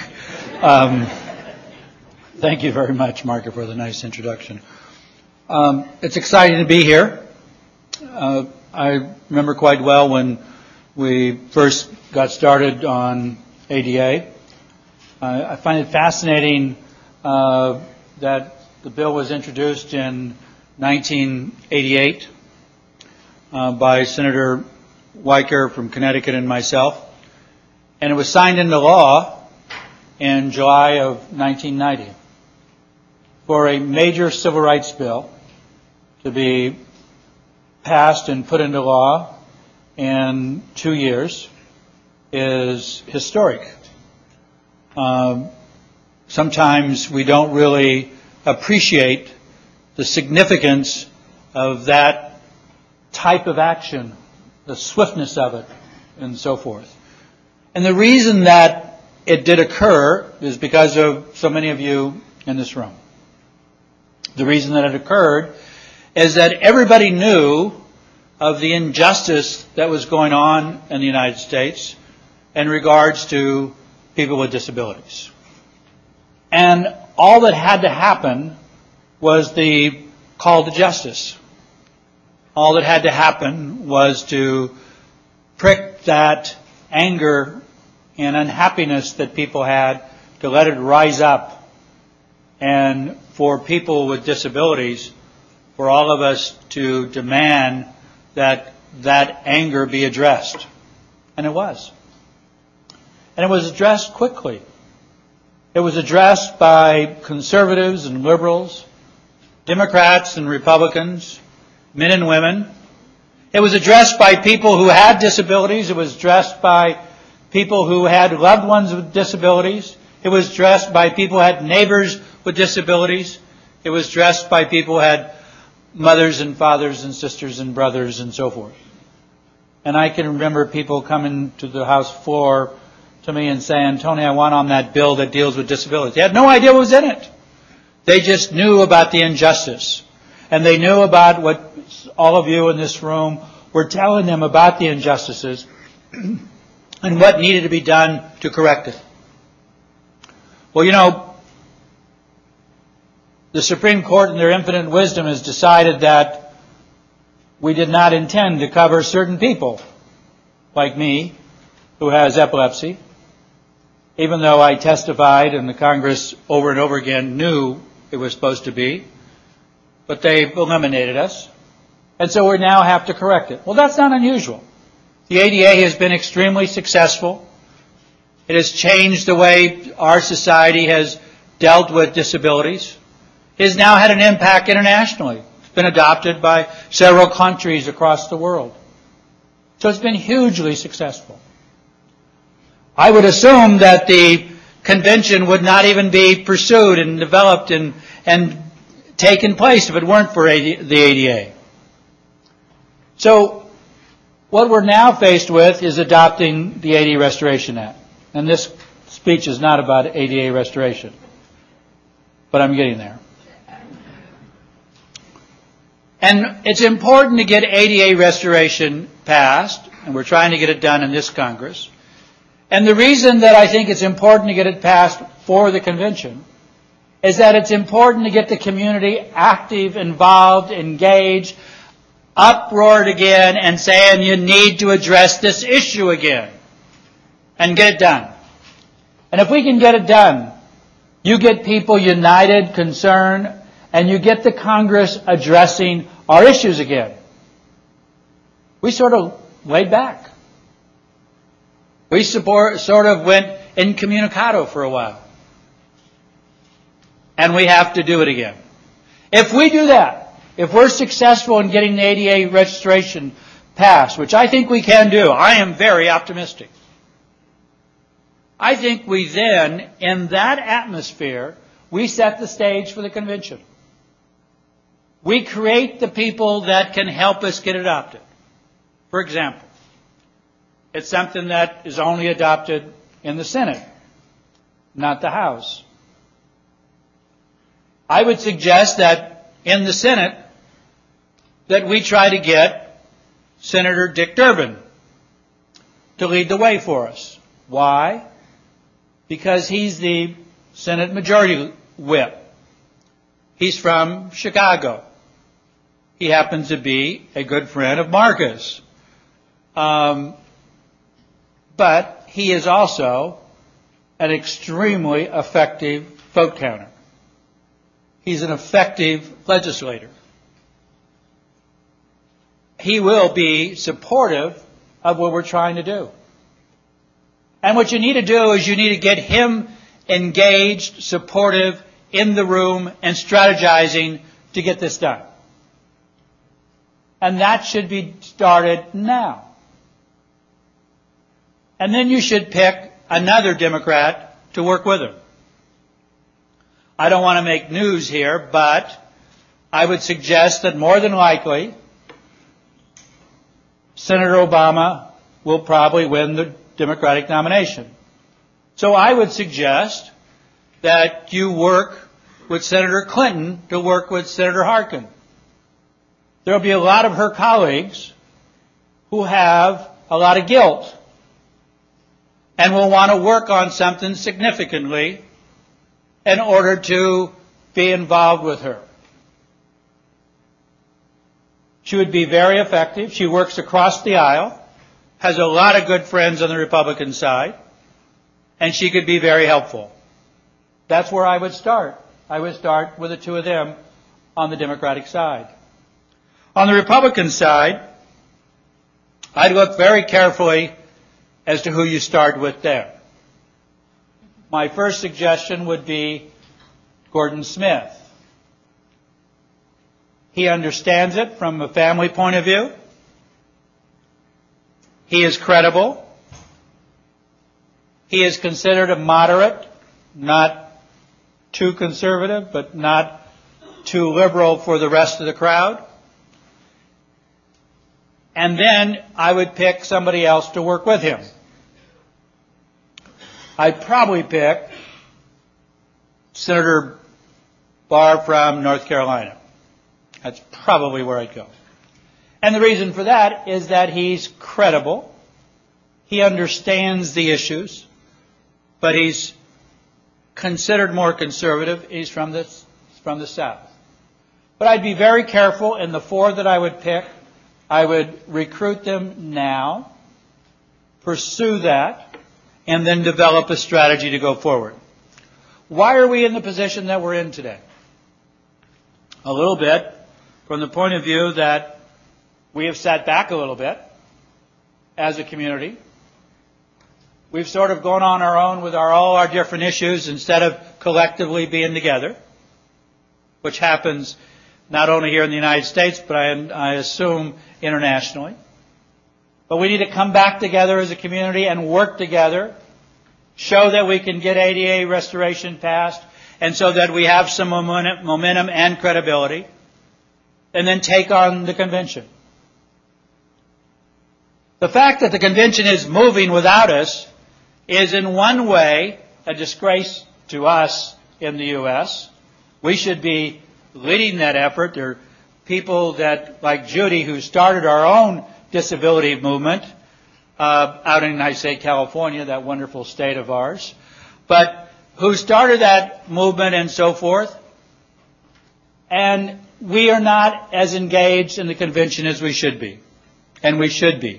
Thank you very much, Marka, for the nice introduction. It's exciting to be here. I remember quite well when we first got started on ADA. I find it fascinating that the bill was introduced in 1988 by Senator Weicker from Connecticut and myself, and it was signed into law in July of 1990 for a major civil rights bill to be passed and put into law in 2 years. is historic. Sometimes we don't really appreciate the significance of that type of action, the swiftness of it, and so forth. And the reason that it did occur is because of so many of you in this room. The reason that it occurred is that everybody knew of the injustice that was going on in the United States in regards to people with disabilities. And all that had to happen was the call to justice. All that had to happen was to prick that anger and unhappiness that people had, to let it rise up, and for people with disabilities, for all of us to demand that that anger be addressed. And it was. And it was addressed quickly. It was addressed by conservatives and liberals, Democrats and Republicans, men and women. It was addressed by people who had disabilities. It was addressed by people who had loved ones with disabilities. It was addressed by people who had neighbors with disabilities. It was addressed by people who had mothers and fathers and sisters and brothers and so forth. And I can remember people coming to the House floor to me and saying, Tony, I want on that bill that deals with disabilities. They had no idea what was in it. They just knew about the injustice. And they knew about what all of you in this room were telling them about the injustices and what needed to be done to correct it. Well, you know, the Supreme Court in their infinite wisdom has decided that we did not intend to cover certain people, like me, who has epilepsy, even though I testified and the Congress over and over again knew it was supposed to be. But they eliminated us. And so we now have to correct it. Well, that's not unusual. The ADA has been extremely successful. It has changed the way our society has dealt with disabilities. It has now had an impact internationally. It's been adopted by several countries across the world. So it's been hugely successful. I would assume that the convention would not even be pursued and developed and taken place if it weren't for the ADA. So what we're now faced with is adopting the ADA Restoration Act. And this speech is not about ADA restoration, but I'm getting there. And it's important to get ADA restoration passed, and we're trying to get it done in this Congress. And the reason that I think it's important to get it passed for the convention is that it's important to get the community active, involved, engaged, uproared again, and saying you need to address this issue again and get it done. And if we can get it done, you get people united, concerned, and you get the Congress addressing our issues again. We sort of laid back. We sort of went incommunicado for a while. And we have to do it again. If we do that, if we're successful in getting the ADA registration passed, which I think we can do, I am very optimistic. I think we then, in that atmosphere, we set the stage for the convention. We create the people that can help us get adopted. For example, it's something that is only adopted in the Senate, not the House. I would suggest that in the Senate that we try to get Senator Dick Durbin to lead the way for us. Why? Because he's the Senate Majority Whip. He's from Chicago. He happens to be a good friend of Marcus. But he is also an extremely effective vote counter. He's an effective legislator. He will be supportive of what we're trying to do. And what you need to do is you need to get him engaged, supportive, in the room, and strategizing to get this done. And that should be started now. And then you should pick another Democrat to work with him. I don't want to make news here, but I would suggest that more than likely, Senator Obama will probably win the Democratic nomination. So I would suggest that you work with Senator Clinton to work with Senator Harkin. There will be a lot of her colleagues who have a lot of guilt and will want to work on something significantly in order to be involved with her. She would be very effective. She works across the aisle, has a lot of good friends on the Republican side, and she could be very helpful. That's where I would start. I would start with the two of them on the Democratic side. On the Republican side, I'd look very carefully as to who you start with there. My first suggestion would be Gordon Smith. He understands it from a family point of view. He is credible. He is considered a moderate, not too conservative, but not too liberal for the rest of the crowd. And then I would pick somebody else to work with him. I'd probably pick Senator Barr from North Carolina. That's probably where I'd go. And the reason for that is that he's credible. He understands the issues, but he's considered more conservative. He's from the South. But I'd be very careful in the four that I would pick. I would recruit them now, pursue that, and then develop a strategy to go forward. Why are we in the position that we're in today? A little bit from the point of view that we have sat back a little bit as a community. We've sort of gone on our own with all our different issues instead of collectively being together, which happens not only here in the United States, but I assume internationally. But we need to come back together as a community and work together, show that we can get ADA restoration passed, and so that we have some momentum and credibility, and then take on the convention. The fact that the convention is moving without us is in one way a disgrace to us in the U.S. We should be leading that effort. There are people that, like Judy, who started our own disability movement out in, I say, California, that wonderful state of ours, but who started that movement and so forth. And we are not as engaged in the convention as we should be. And we should be.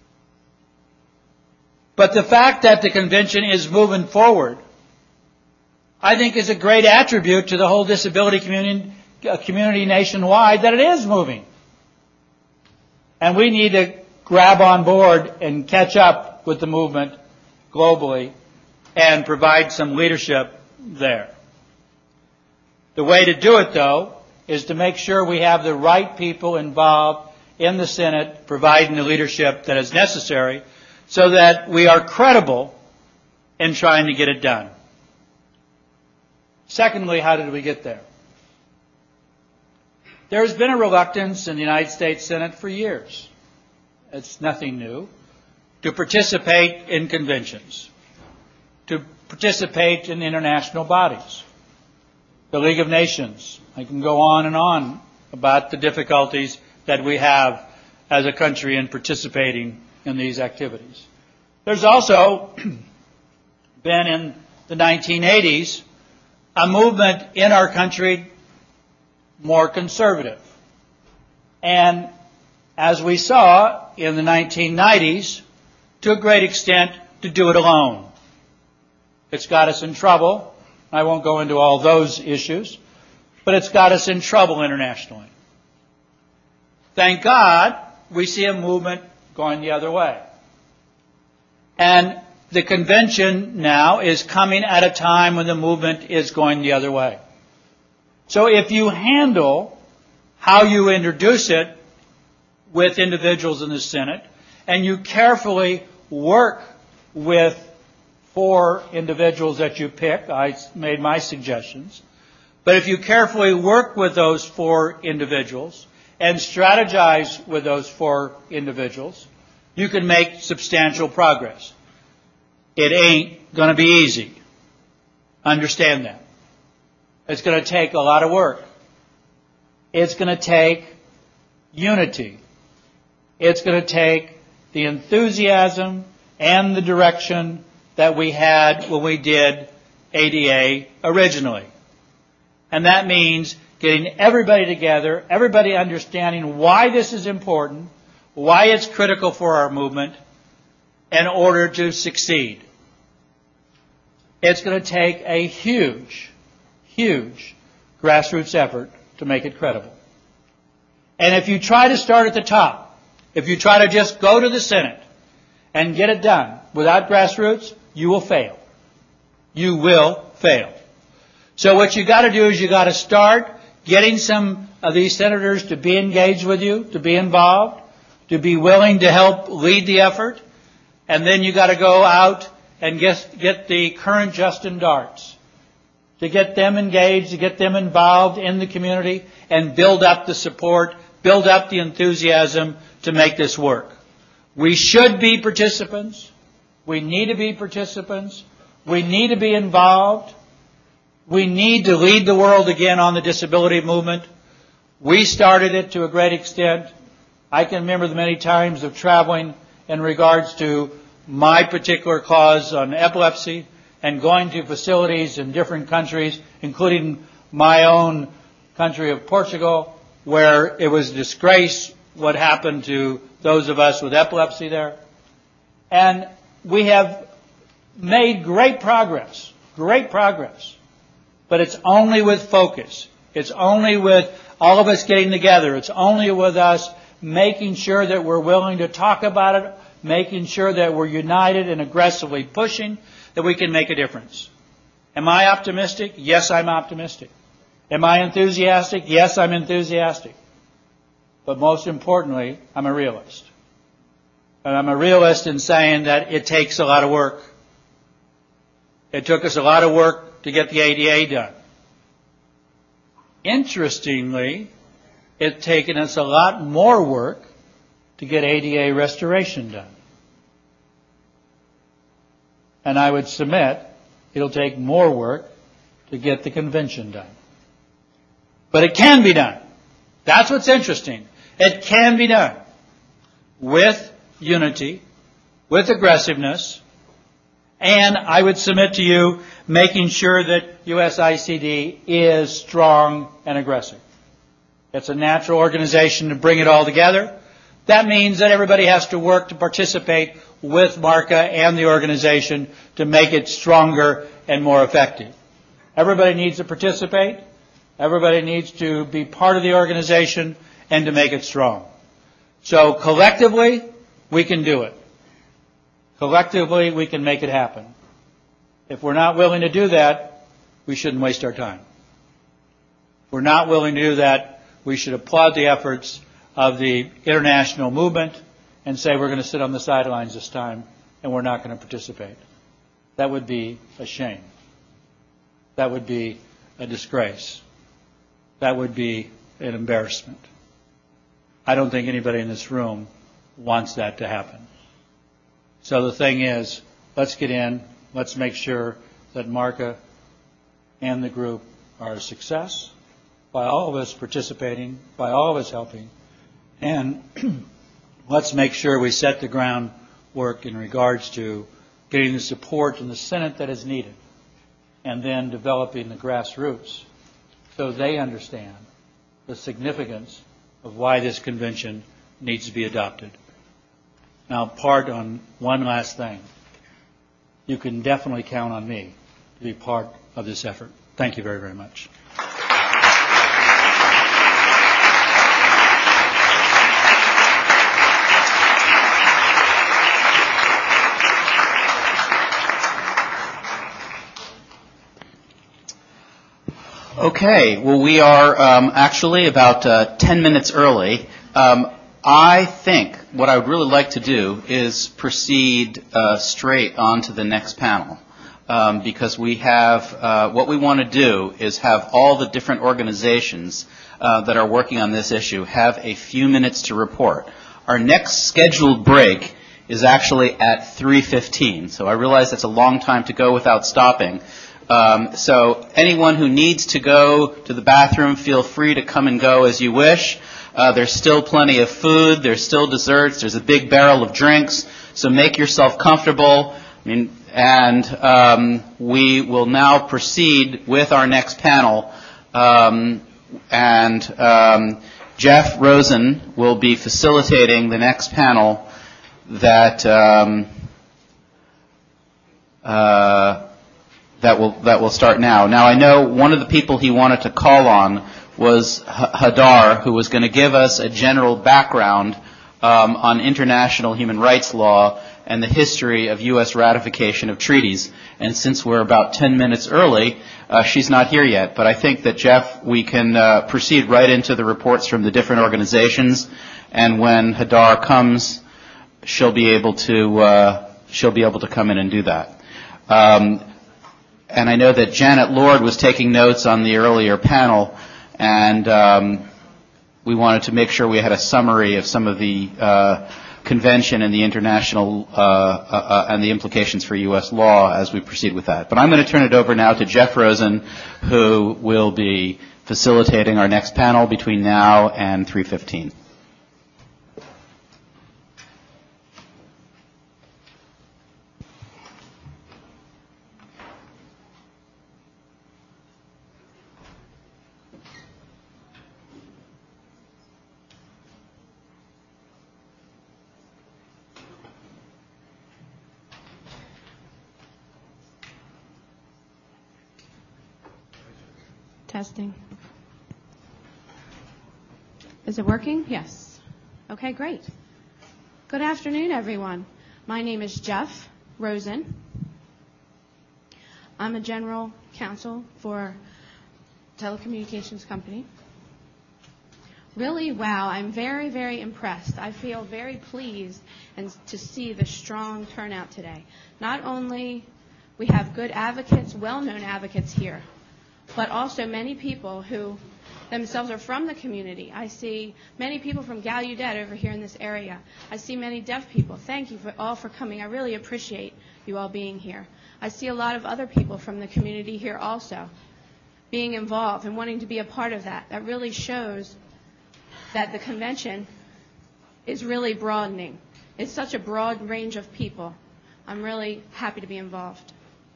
But the fact that the convention is moving forward, I think, is a great attribute to the whole disability community nationwide, that it is moving. And we need to grab on board and catch up with the movement globally and provide some leadership there. The way to do it, though, is to make sure we have the right people involved in the Senate providing the leadership that is necessary so that we are credible in trying to get it done. Secondly, how did we get there? There has been a reluctance in the United States Senate for years. It's nothing new. To participate in conventions. To participate in international bodies. The League of Nations. I can go on and on about the difficulties that we have as a country in participating in these activities. There's also been in the 1980s a movement in our country more conservative. And as we saw in the 1990s, to a great extent, to do it alone. It's got us in trouble. I won't go into all those issues, but it's got us in trouble internationally. Thank God we see a movement going the other way. And the convention now is coming at a time when the movement is going the other way. So if you handle how you introduce it with individuals in the Senate, and you carefully work with 4 individuals that you pick. I made my suggestions. But if you carefully work with those 4 individuals and strategize with those 4 individuals, you can make substantial progress. It ain't going to be easy. Understand that. It's going to take a lot of work. It's going to take unity. It's going to take the enthusiasm and the direction that we had when we did ADA originally. And that means getting everybody together, everybody understanding why this is important, why it's critical for our movement, in order to succeed. It's going to take a huge, huge grassroots effort to make it credible. And if you try to start at the top, if you try to just go to the Senate and get it done without grassroots, you will fail. You will fail. So what you got to do is you got to start getting some of these senators to be engaged with you, to be involved, to be willing to help lead the effort, and then you got to go out and get the current Justin Darts, to get them engaged, to get them involved in the community, and build up the support, build up the enthusiasm to make this work. We should be participants. We need to be participants. We need to be involved. We need to lead the world again on the disability movement. We started it to a great extent. I can remember the many times of traveling in regards to my particular cause on epilepsy and going to facilities in different countries, including my own country of Portugal, where it was a disgrace what happened to those of us with epilepsy there. And we have made great progress. But it's only with focus. It's only with all of us getting together. It's only with us making sure that we're willing to talk about it, making sure that we're united and aggressively pushing, that we can make a difference. Am I optimistic? Yes, I'm optimistic. Am I enthusiastic? Yes, I'm enthusiastic. But most importantly, I'm a realist. And I'm a realist in saying that it takes a lot of work. It took us a lot of work to get the ADA done. Interestingly, it's taken us a lot more work to get ADA restoration done. And I would submit it'll take more work to get the convention done. But it can be done. That's what's interesting. It can be done with unity, with aggressiveness, and I would submit to you making sure that USICD is strong and aggressive. It's a natural organization to bring it all together. That means that everybody has to work to participate with MARCA and the organization to make it stronger and more effective. Everybody needs to participate. Everybody needs to be part of the organization and to make it strong. So collectively, we can do it. Collectively, we can make it happen. If we're not willing to do that, we shouldn't waste our time. If we're not willing to do that, we should applaud the efforts of the international movement and say we're going to sit on the sidelines this time and we're not going to participate. That would be a shame. That would be a disgrace. That would be an embarrassment. I don't think anybody in this room wants that to happen. So the thing is, let's get in, let's make sure that MARCA and the group are a success by all of us participating, by all of us helping, and let's make sure we set the groundwork in regards to getting the support in the Senate that is needed, and then developing the grassroots so they understand the significance of why this convention needs to be adopted. Now, part on one last thing. You can definitely count on me to be part of this effort. Thank you very, very much. Okay, well, we are actually about 10 minutes early. I think what I would really like to do is proceed straight on to the next panel. Because we have, what we want to do is have all the different organizations that are working on this issue have a few minutes to report. Our next scheduled break is actually at 3:15, so I realize that's a long time to go without stopping. So anyone who needs to go to the bathroom, feel free to come and go as you wish. There's still plenty of food, there's still desserts, there's a big barrel of drinks, so make yourself comfortable. And we will now proceed with our next panel. Jeff Rosen will be facilitating the next panel that will start now. Now, I know one of the people he wanted to call on was Hadar, who was going to give us a general background on international human rights law and the history of U.S. ratification of treaties. And since we're about 10 minutes early, she's not here yet. But I think that, Jeff, we can proceed right into the reports from the different organizations. And when Hadar comes, she'll be able to come in and do that. And I know that Janet Lord was taking notes on the earlier panel, and we wanted to make sure we had a summary of some of the convention and the international and the implications for U.S. law as we proceed with that. But I'm going to turn it over now to Jeff Rosen, who will be facilitating our next panel between now and 3:15. Testing. Is it working? Yes. Okay, great. Good afternoon, everyone. My name is Jeff Rosen. I'm a general counsel for a telecommunications company. Really, wow, I'm very, very impressed. I feel very pleased and to see the strong turnout today. Not only we have good advocates, well-known advocates here, but also many people who themselves are from the community. I see many people from Gallaudet over here in this area. I see many deaf people. Thank you all for coming. I really appreciate you all being here. I see a lot of other people from the community here also being involved and wanting to be a part of that. That really shows that the convention is really broadening. It's such a broad range of people. I'm really happy to be involved.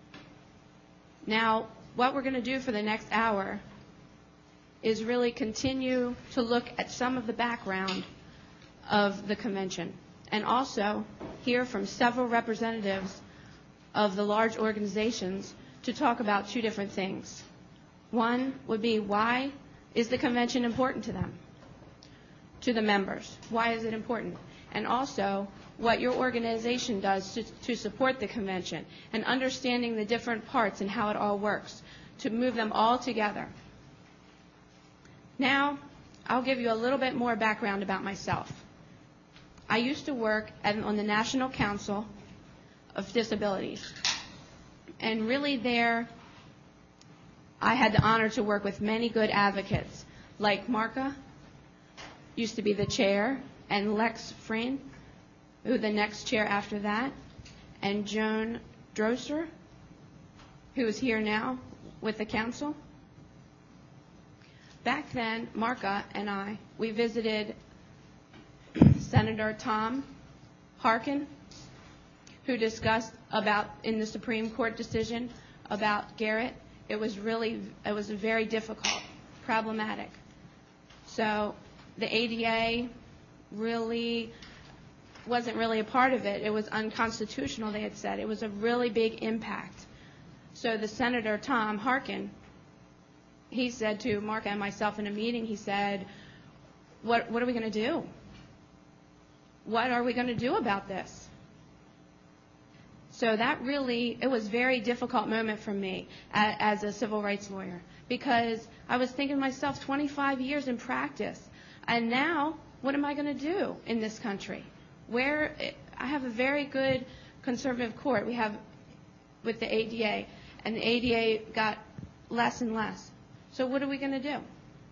Now, what we're going to do for the next hour is really continue to look at some of the background of the convention and also hear from several representatives of the large organizations to talk about two different things. One would be, why is the convention important to them, to the members? Why is it important? And also, what your organization does to support the convention and understanding the different parts and how it all works to move them all together. Now, I'll give you a little bit more background about myself. I used to work on the National Council of Disabilities. And really there, I had the honor to work with many good advocates, like Marka, used to be the chair, and Lex Friend, who the next chair after that, and Joan Drosser, who is here now with the council. Back then, Marka and we visited Senator Tom Harkin, who discussed about in the Supreme Court decision about Garrett. It was very difficult, problematic. So the ADA really wasn't really a part of it. It was unconstitutional, they had said. It was a really big impact. So the Senator Tom Harkin, he said to Marka and myself in a meeting, he said, what are we going to do? What are we going to do about this? So that really, it was a very difficult moment for me as a civil rights lawyer, because I was thinking to myself, 25 years in practice, and now what am I going to do in this country? Where I have a very good conservative court. We have with the ADA, and the ADA got less and less. So what are we going to do?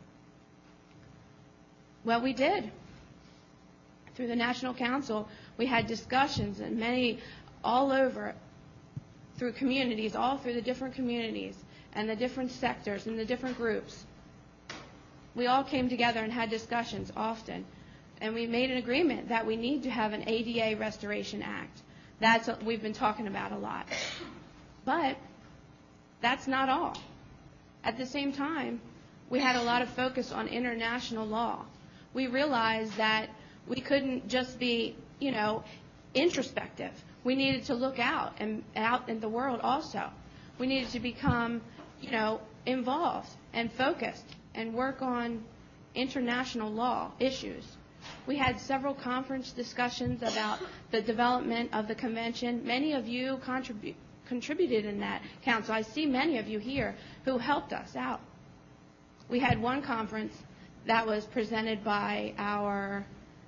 Well, we did. Through the National Council, we had discussions, and many all over, through communities, all through the different communities and the different sectors and the different groups. We all came together and had discussions often, and we made an agreement that we need to have an ADA Restoration Act. That's what we've been talking about a lot. But that's not all. At the same time, we had a lot of focus on international law. We realized that we couldn't just be, introspective. We needed to look out and out in the world also. We needed to become, involved and focused and work on international law issues. We had several conference discussions about the development of the convention. Many of you contributed in that council. I see many of you here who helped us out. We had one conference that was presented by our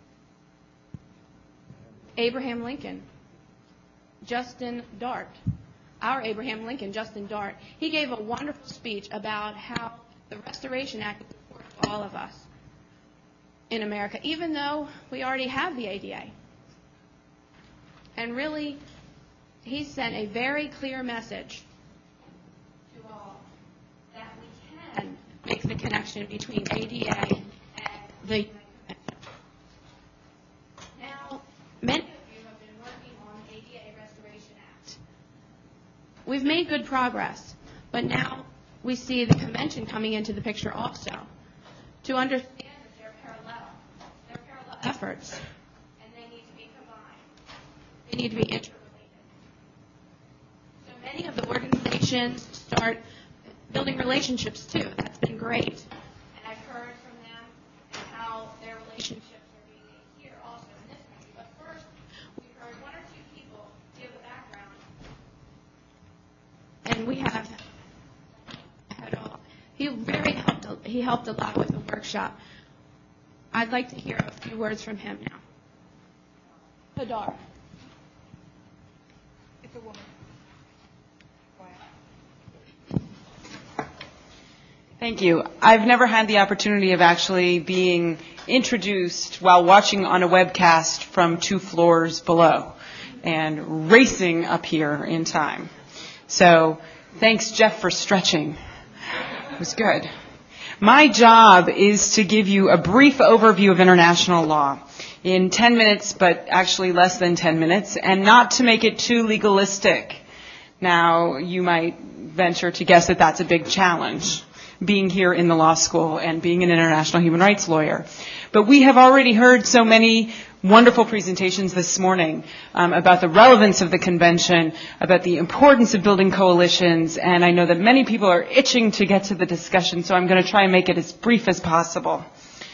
Abraham Lincoln, Justin Dart. Our Abraham Lincoln, Justin Dart. He gave a wonderful speech about how the Restoration Act is important to all of us in America, even though we already have the ADA. And really, he sent a very clear message to all that we can make the connection between ADA and the United Convention. Now, many of you have been working on the ADA Restoration Act. We've made good progress, but now we see the convention coming into the picture also to understand that they're parallel efforts, and they need to be combined. They need to be interrelated. So many of the organizations start building relationships too. That's been great. And I've heard from them and how their relationships are being made here also in this country. But first, we've heard one or two people give a background. And we have had all. He helped a lot with the workshop. I'd like to hear a few words from him now. Hadar. It's a woman. Thank you. I've never had the opportunity of actually being introduced while watching on a webcast from 2 floors below and racing up here in time. So thanks, Jeff, for stretching. It was good. My job is to give you a brief overview of international law in 10 minutes, but actually less than 10 minutes, and not to make it too legalistic. Now, you might venture to guess that that's a big challenge, being here in the law school and being an international human rights lawyer. But we have already heard so many wonderful presentations this morning about the relevance of the convention, about the importance of building coalitions, and I know that many people are itching to get to the discussion, so I'm going to try and make it as brief as possible.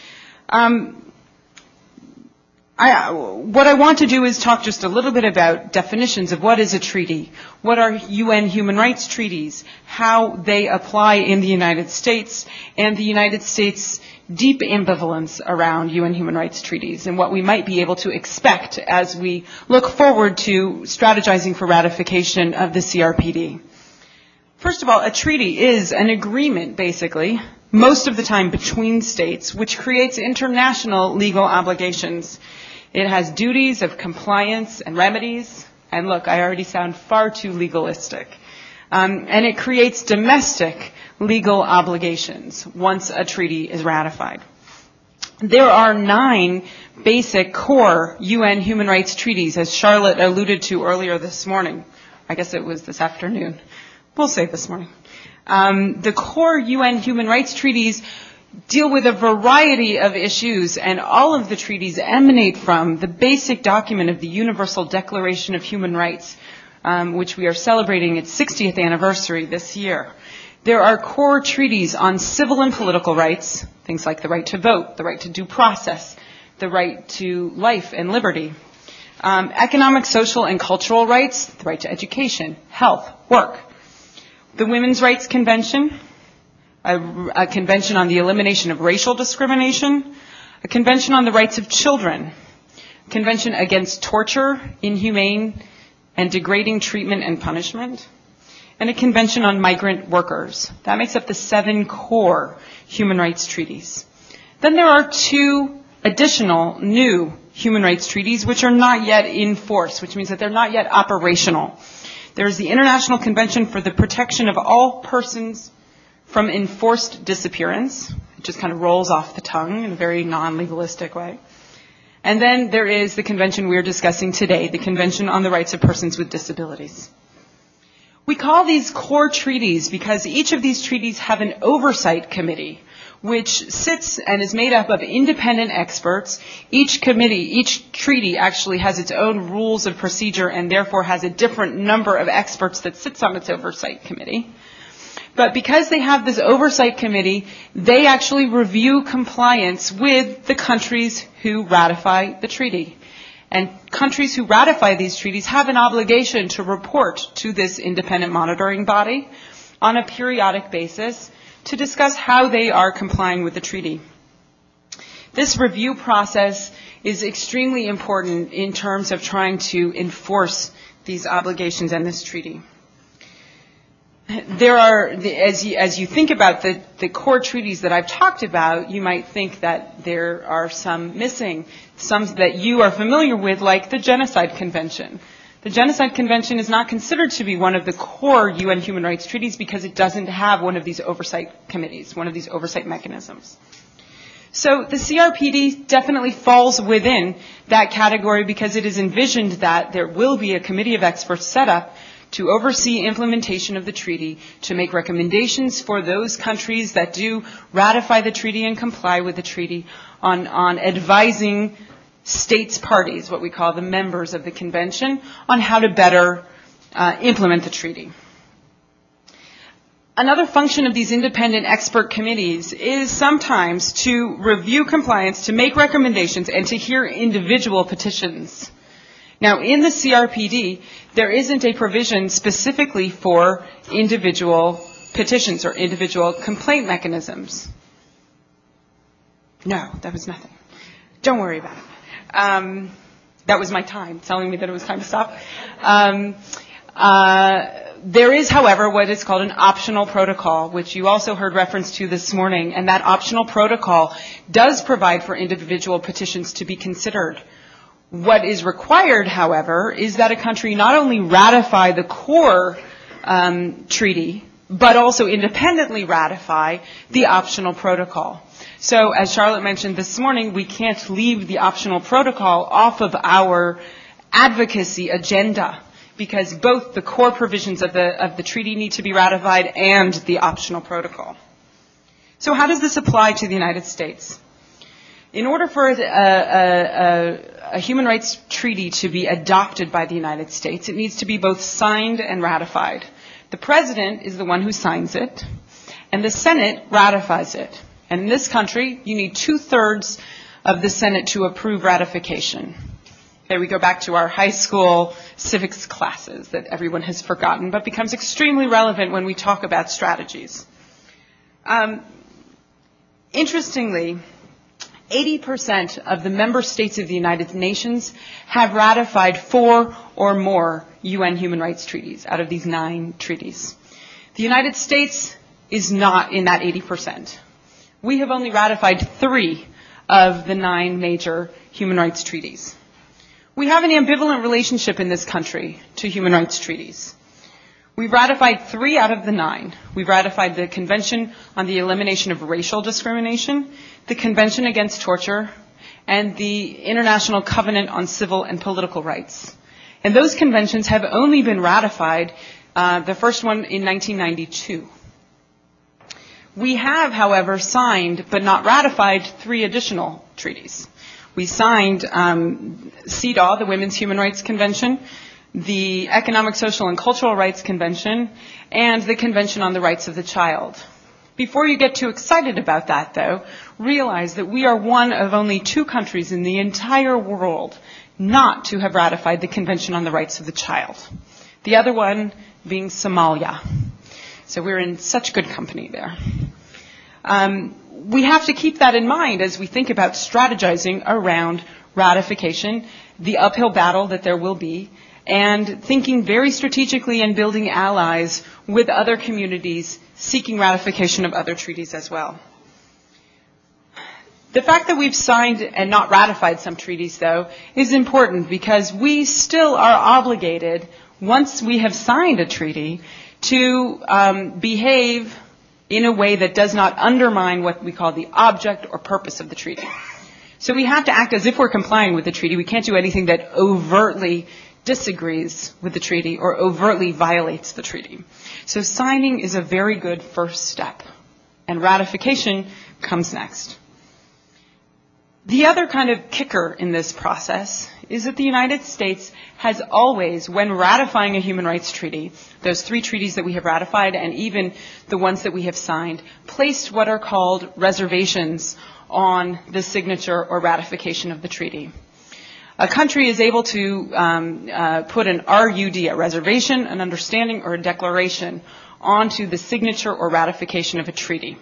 What I want to do is talk just a little bit about definitions of what is a treaty, what are UN human rights treaties, how they apply in the United States, and the United States' deep ambivalence around UN human rights treaties, and what we might be able to expect as we look forward to strategizing for ratification of the CRPD. First of all, a treaty is an agreement, basically, most of the time between states, which creates international legal obligations. It has duties of compliance and remedies. And look, I already sound far too legalistic. And it creates domestic legal obligations once a treaty is ratified. There are 9 basic core UN human rights treaties, as Charlotte alluded to earlier this morning. I guess it was this afternoon. We'll say this morning. The core UN human rights treaties deal with a variety of issues, and all of the treaties emanate from the basic document of the Universal Declaration of Human Rights, which we are celebrating its 60th anniversary this year. There are core treaties on civil and political rights, things like the right to vote, the right to due process, the right to life and liberty. Economic, social, and cultural rights, the right to education, health, work. The Women's Rights Convention, a convention on the elimination of racial discrimination, a Convention on the Rights of Children, a Convention against torture, inhumane, and degrading treatment and punishment, and a Convention on Migrant Workers. That makes up the 7 core human rights treaties. Then there are 2 additional new human rights treaties which are not yet in force, which means that they're not yet operational. There's the International Convention for the Protection of All Persons from Enforced Disappearance. It just kind of rolls off the tongue in a very non-legalistic way. And then there is the convention we're discussing today, the Convention on the Rights of Persons with Disabilities. We call these core treaties because each of these treaties have an oversight committee which sits and is made up of independent experts. Each treaty actually has its own rules of procedure and therefore has a different number of experts that sits on its oversight committee. But because they have this oversight committee, they actually review compliance with the countries who ratify the treaty. And countries who ratify these treaties have an obligation to report to this independent monitoring body on a periodic basis to discuss how they are complying with the treaty. This review process is extremely important in terms of trying to enforce these obligations and this treaty. There are, as you think about the core treaties that I've talked about, you might think that there are some missing, some that you are familiar with, like the Genocide Convention. The Genocide Convention is not considered to be one of the core UN human rights treaties because it doesn't have one of these oversight committees, one of these oversight mechanisms. So the CRPD definitely falls within that category because it is envisioned that there will be a committee of experts set up to oversee implementation of the treaty, to make recommendations for those countries that do ratify the treaty and comply with the treaty on advising states parties, what we call the members of the convention, on how to better implement the treaty. Another function of these independent expert committees is sometimes to review compliance, to make recommendations, and to hear individual petitions. Now, in the CRPD, there isn't a provision specifically for individual petitions or individual complaint mechanisms. No, that was nothing. Don't worry about it. That was my time telling me that it was time to stop. There is, however, what is called an optional protocol, which you also heard reference to this morning, and that optional protocol does provide for individual petitions to be considered. What is required, however, is that a country not only ratify the core treaty, but also independently ratify the optional protocol. So, as Charlotte mentioned this morning, we can't leave the optional protocol off of our advocacy agenda because both the core provisions of the treaty need to be ratified and the optional protocol. So how does this apply to the United States? In order for a human rights treaty to be adopted by the United States, it needs to be both signed and ratified. The President is the one who signs it, and the Senate ratifies it. And in this country, you need 2/3 of the Senate to approve ratification. Okay, we go back to our high school civics classes that everyone has forgotten, but becomes extremely relevant when we talk about strategies. Interestingly, 80% of the member states of the United Nations have ratified 4 or more UN human rights treaties out of these 9 treaties. The United States is not in that 80%. We have only ratified 3 of the 9 major human rights treaties. We have an ambivalent relationship in this country to human rights treaties. We've ratified 3 out of the 9. We've ratified the Convention on the Elimination of Racial Discrimination, the Convention Against Torture, and the International Covenant on Civil and Political Rights. And those conventions have only been ratified, the first one in 1992. We have, however, signed but not ratified 3 additional treaties. We signed CEDAW, the Women's Human Rights Convention, the Economic, Social, and Cultural Rights Convention, and the Convention on the Rights of the Child. Before you get too excited about that, though, realize that we are one of only 2 countries in the entire world not to have ratified the Convention on the Rights of the Child. The other one being Somalia. So we're in such good company there. we have to keep that in mind as we think about strategizing around ratification, the uphill battle that there will be, and thinking very strategically and building allies with other communities seeking ratification of other treaties as well. The fact that we've signed and not ratified some treaties, though, is important because we still are obligated, once we have signed a treaty, to behave in a way that does not undermine what we call the object or purpose of the treaty. So we have to act as if we're complying with the treaty. We can't do anything that overtly disagrees with the treaty or overtly violates the treaty. So signing is a very good first step, and ratification comes next. The other kind of kicker in this process is that the United States has always, when ratifying a human rights treaty, those 3 treaties that we have ratified and even the ones that we have signed, placed what are called reservations on the signature or ratification of the treaty. A country is able to put an RUD, a reservation, an understanding, or a declaration onto the signature or ratification of a treaty.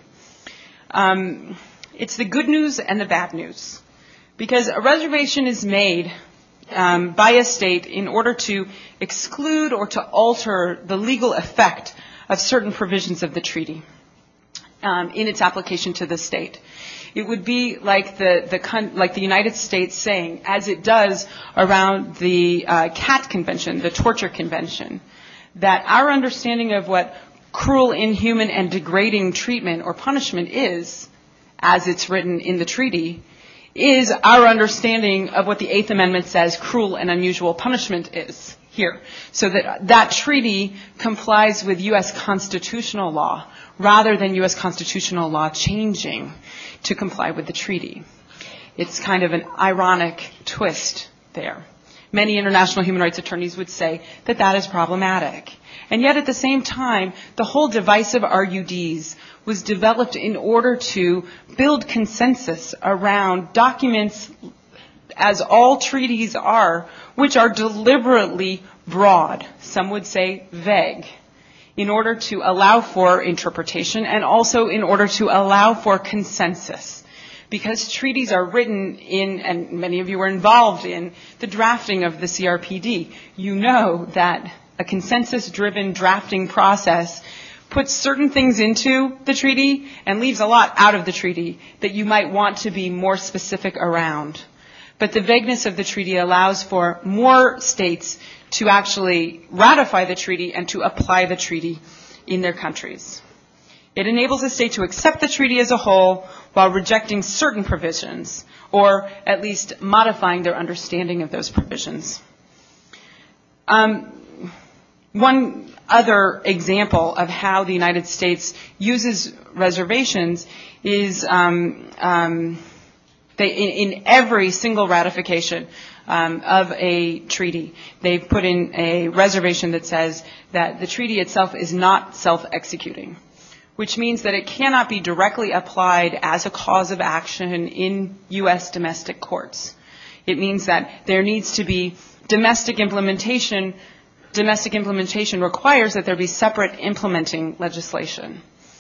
It's the good news and the bad news, because a reservation is made by a state in order to exclude or to alter the legal effect of certain provisions of the treaty in its application to the state. It would be like the United States saying, as it does around the CAT Convention, the Torture Convention, that our understanding of what cruel, inhuman, and degrading treatment or punishment is, as it's written in the treaty, is our understanding of what the Eighth Amendment says cruel and unusual punishment is here. So that treaty complies with U.S. constitutional law rather than U.S. constitutional law changing to comply with the treaty. It's kind of an ironic twist there. Many international human rights attorneys would say that that is problematic. And yet at the same time, the whole device of RUDs was developed in order to build consensus around documents, as all treaties are, which are deliberately broad, some would say vague, in order to allow for interpretation and also in order to allow for consensus. Because treaties are written in, and many of you were involved in, the drafting of the CRPD. You know that a consensus-driven drafting process puts certain things into the treaty and leaves a lot out of the treaty that you might want to be more specific around. But the vagueness of the treaty allows for more states to actually ratify the treaty and to apply the treaty in their countries. It enables a state to accept the treaty as a whole while rejecting certain provisions, or at least modifying their understanding of those provisions. One other example of how the United States uses reservations is in every single ratification of a treaty, they've put in a reservation that says that the treaty itself is not self-executing, which means that it cannot be directly applied as a cause of action in U.S. domestic courts. It means that there needs to be domestic implementation. Domestic implementation requires that there be separate implementing legislation.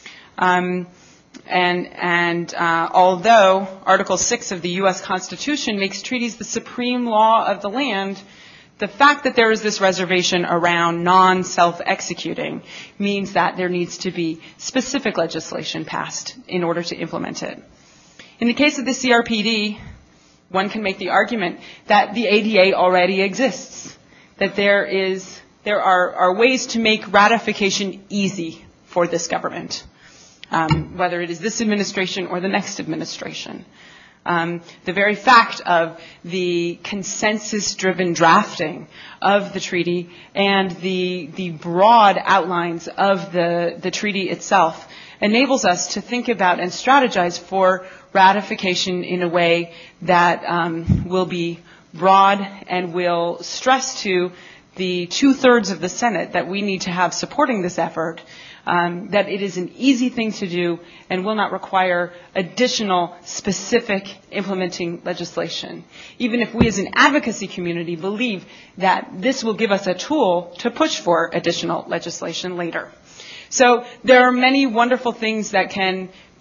Although Article 6 of the U.S. Constitution makes treaties the supreme law of the land, the fact that there is this reservation around non-self-executing means that there needs to be specific legislation passed in order to implement it. In the case of the CRPD, one can make the argument that the ADA already exists, that there are ways to make ratification easy for this government, whether it is this administration or the next administration. The very fact of the consensus-driven drafting of the treaty and the broad outlines of the treaty itself enables us to think about and strategize for ratification in a way that will be broad and will stress to the 2/3 of the Senate that we need to have supporting this effort, that it is an easy thing to do and will not require additional specific implementing legislation. Even if we as an advocacy community believe that this will give us a tool to push for additional legislation later. So there are many wonderful things that can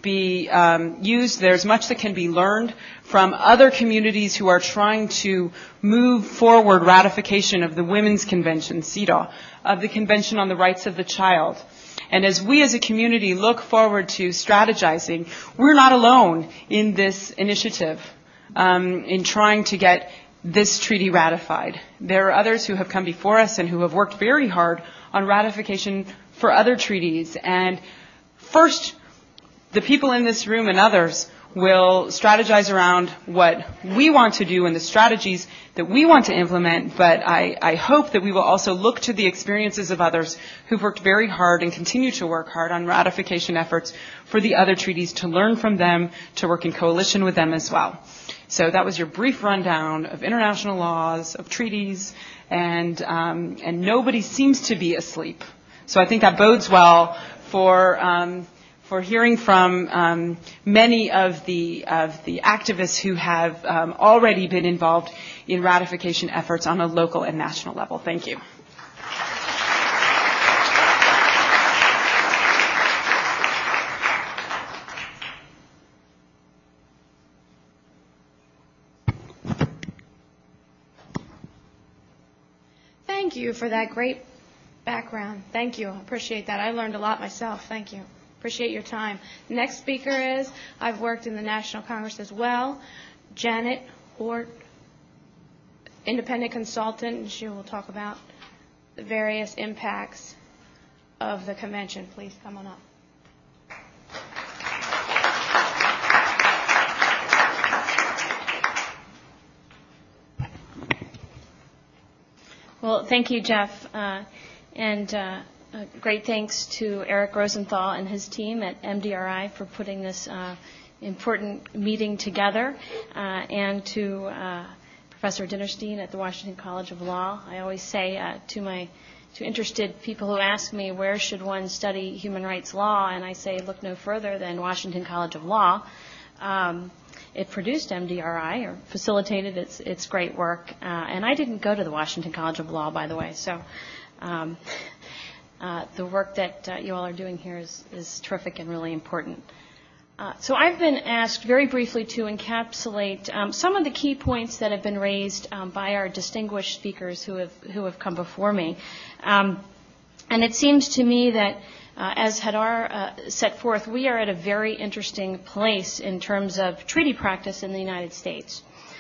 be used. There's much that can be learned from other communities who are trying to move forward ratification of the Women's Convention, CEDAW, of the Convention on the Rights of the Child. And as we as a community look forward to strategizing, we're not alone in this initiative in trying to get this treaty ratified. There are others who have come before us and who have worked very hard on ratification for other treaties. And first, the people in this room and others will strategize around what we want to do and the strategies that we want to implement, but I hope that we will also look to the experiences of others who've worked very hard and continue to work hard on ratification efforts for the other treaties, to learn from them, to work in coalition with them as well. So that was your brief rundown of international laws, of treaties, and nobody seems to be asleep. So I think that bodes well for hearing from many of the activists who have already been involved in ratification efforts on a local and national level. Thank you. Thank you for that great background. Thank you. I appreciate that. I learned a lot myself. Thank you. Appreciate your time. The next speaker is, I've worked in the National Congress as well, Janet Hort, independent consultant, and she will talk about the various impacts of the convention. Please come on up. Well, thank you, Jeff, and great thanks to Eric Rosenthal and his team at MDRI for putting this important meeting together, and to Professor Dinnerstein at the Washington College of Law. I always say to interested people who ask me where should one study human rights law, and I say look no further than Washington College of Law. It produced MDRI, or facilitated its great work, and I didn't go to the Washington College of Law, by the way, so the work that you all are doing here is terrific and really important. So I've been asked very briefly to encapsulate some of the key points that have been raised by our distinguished speakers who have come before me. And it seems to me that, as Hadar set forth, we are at a very interesting place in terms of treaty practice in the United States.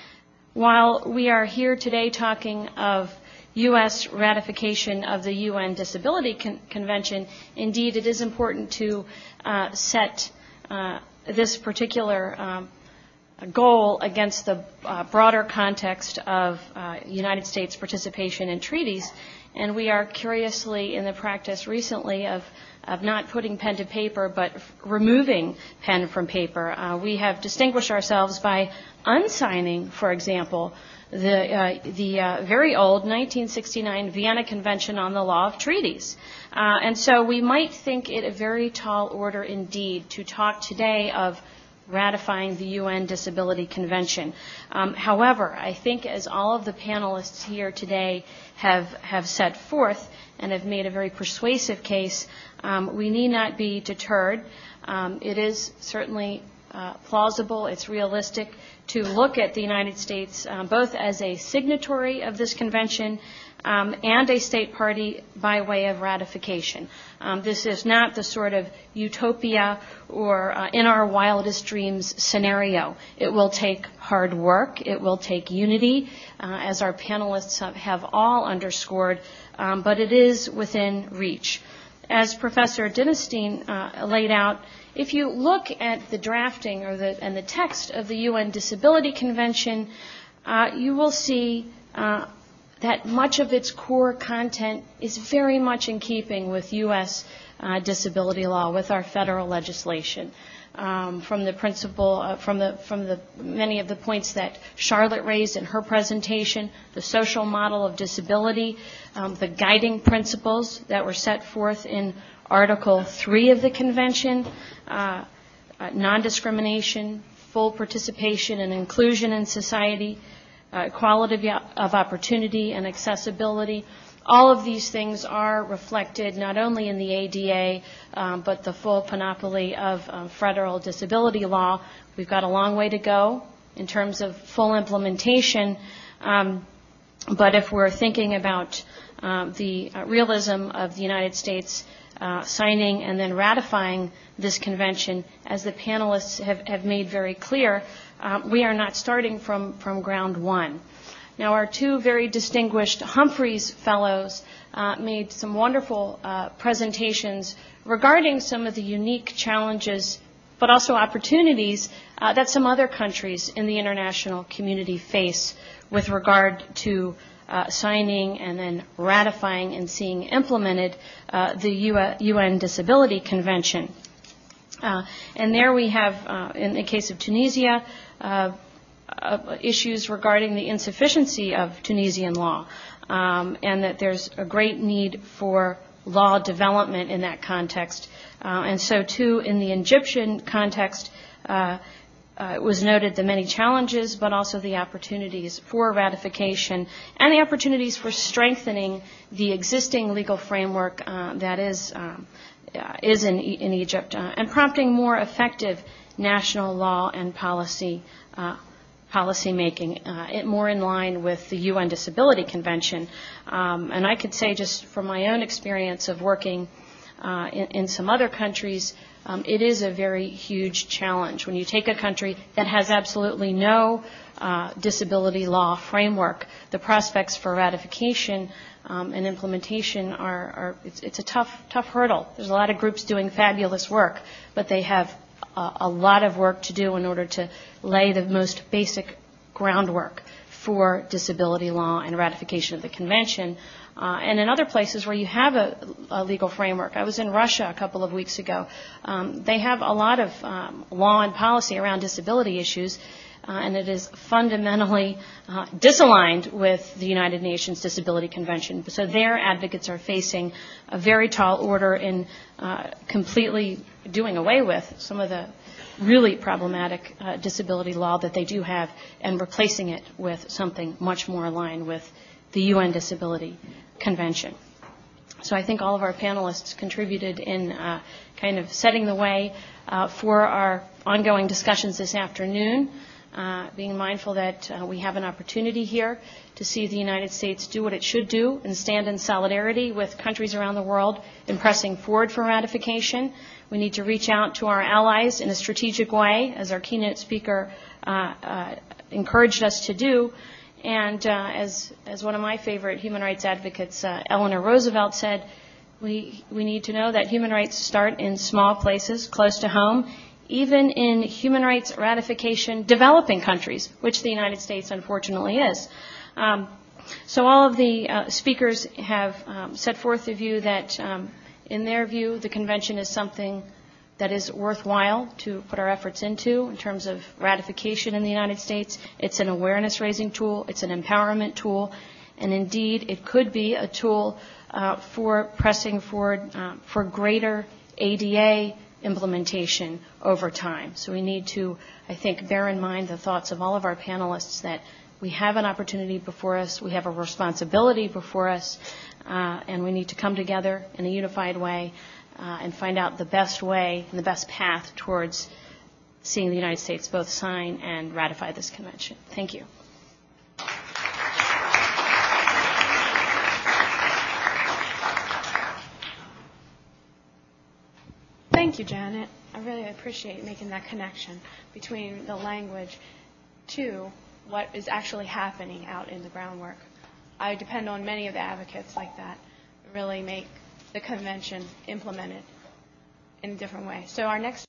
While we are here today talking of U.S. ratification of the UN Disability Convention, indeed it is important to set this particular goal against the broader context of United States participation in treaties. And we are curiously in the practice recently of not putting pen to paper, but removing pen from paper. We have distinguished ourselves by unsigning, for example, the very old 1969 Vienna Convention on the Law of Treaties. And so we might think it a very tall order indeed to talk today of ratifying the UN Disability Convention. However, I think as all of the panelists here today have set forth and have made a very persuasive case, we need not be deterred. It is certainly plausible, it's realistic to look at the United States both as a signatory of this convention and a state party by way of ratification. This is not the sort of utopia or in our wildest dreams scenario. It will take hard work. It will take unity, as our panelists have all underscored, but it is within reach. As Professor Dinnerstein laid out, if you look at the drafting and the text of the UN Disability Convention, you will see that much of its core content is very much in keeping with U.S. disability law, with our federal legislation. From the principle, from the many of the points that Charlotte raised in her presentation, the social model of disability, the guiding principles that were set forth in Article 3 of the Convention, non-discrimination, full participation and inclusion in society, equality of opportunity and accessibility. All of these things are reflected not only in the ADA, but the full panoply of federal disability law. We've got a long way to go in terms of full implementation, but if we're thinking about the realism of the United States signing and then ratifying this convention, as the panelists have made very clear, we are not starting from ground one. Now, our two very distinguished Humphreys Fellows made some wonderful presentations regarding some of the unique challenges, but also opportunities that some other countries in the international community face with regard to signing and then ratifying and seeing implemented the UN Disability Convention. And there we have, in the case of Tunisia, issues regarding the insufficiency of Tunisian law, and that there's a great need for law development in that context. And so, too, in the Egyptian context, it was noted the many challenges, but also the opportunities for ratification and the opportunities for strengthening the existing legal framework that is in Egypt, and prompting more effective national law and policy making, more in line with the UN Disability Convention. And I could say, just from my own experience of working in some other countries, it is a very huge challenge. When you take a country that has absolutely no disability law framework, the prospects for ratification and implementation it's a tough hurdle. There's a lot of groups doing fabulous work, but they have a lot of work to do in order to lay the most basic groundwork for disability law and ratification of the convention. And in other places where you have a legal framework. I was in Russia a couple of weeks ago. They have a lot of law and policy around disability issues, and it is fundamentally disaligned with the United Nations Disability Convention. So their advocates are facing a very tall order in completely doing away with some of the really problematic disability law that they do have and replacing it with something much more aligned with the UN Disability Convention. So I think all of our panelists contributed in kind of setting the way for our ongoing discussions this afternoon, being mindful that we have an opportunity here to see the United States do what it should do and stand in solidarity with countries around the world in pressing forward for ratification. We need to reach out to our allies in a strategic way, as our keynote speaker encouraged us to do. And as one of my favorite human rights advocates, Eleanor Roosevelt, said, we need to know that human rights start in small places close to home, even in human rights ratification developing countries, which the United States unfortunately is. So all of the speakers have set forth the view that, in their view, the convention is something that is worthwhile to put our efforts into in terms of ratification in the United States. It's an awareness-raising tool. It's an empowerment tool. And indeed, it could be a tool for pressing forward for greater ADA implementation over time. So we need to, I think, bear in mind the thoughts of all of our panelists that we have an opportunity before us, we have a responsibility before us, and we need to come together in a unified way and find out the best way and the best path towards seeing the United States both sign and ratify this convention. Thank you. Thank you, Janet. I really appreciate making that connection between the language to what is actually happening out in the groundwork. I depend on many of the advocates like that to really make the convention implemented in a different way. So our next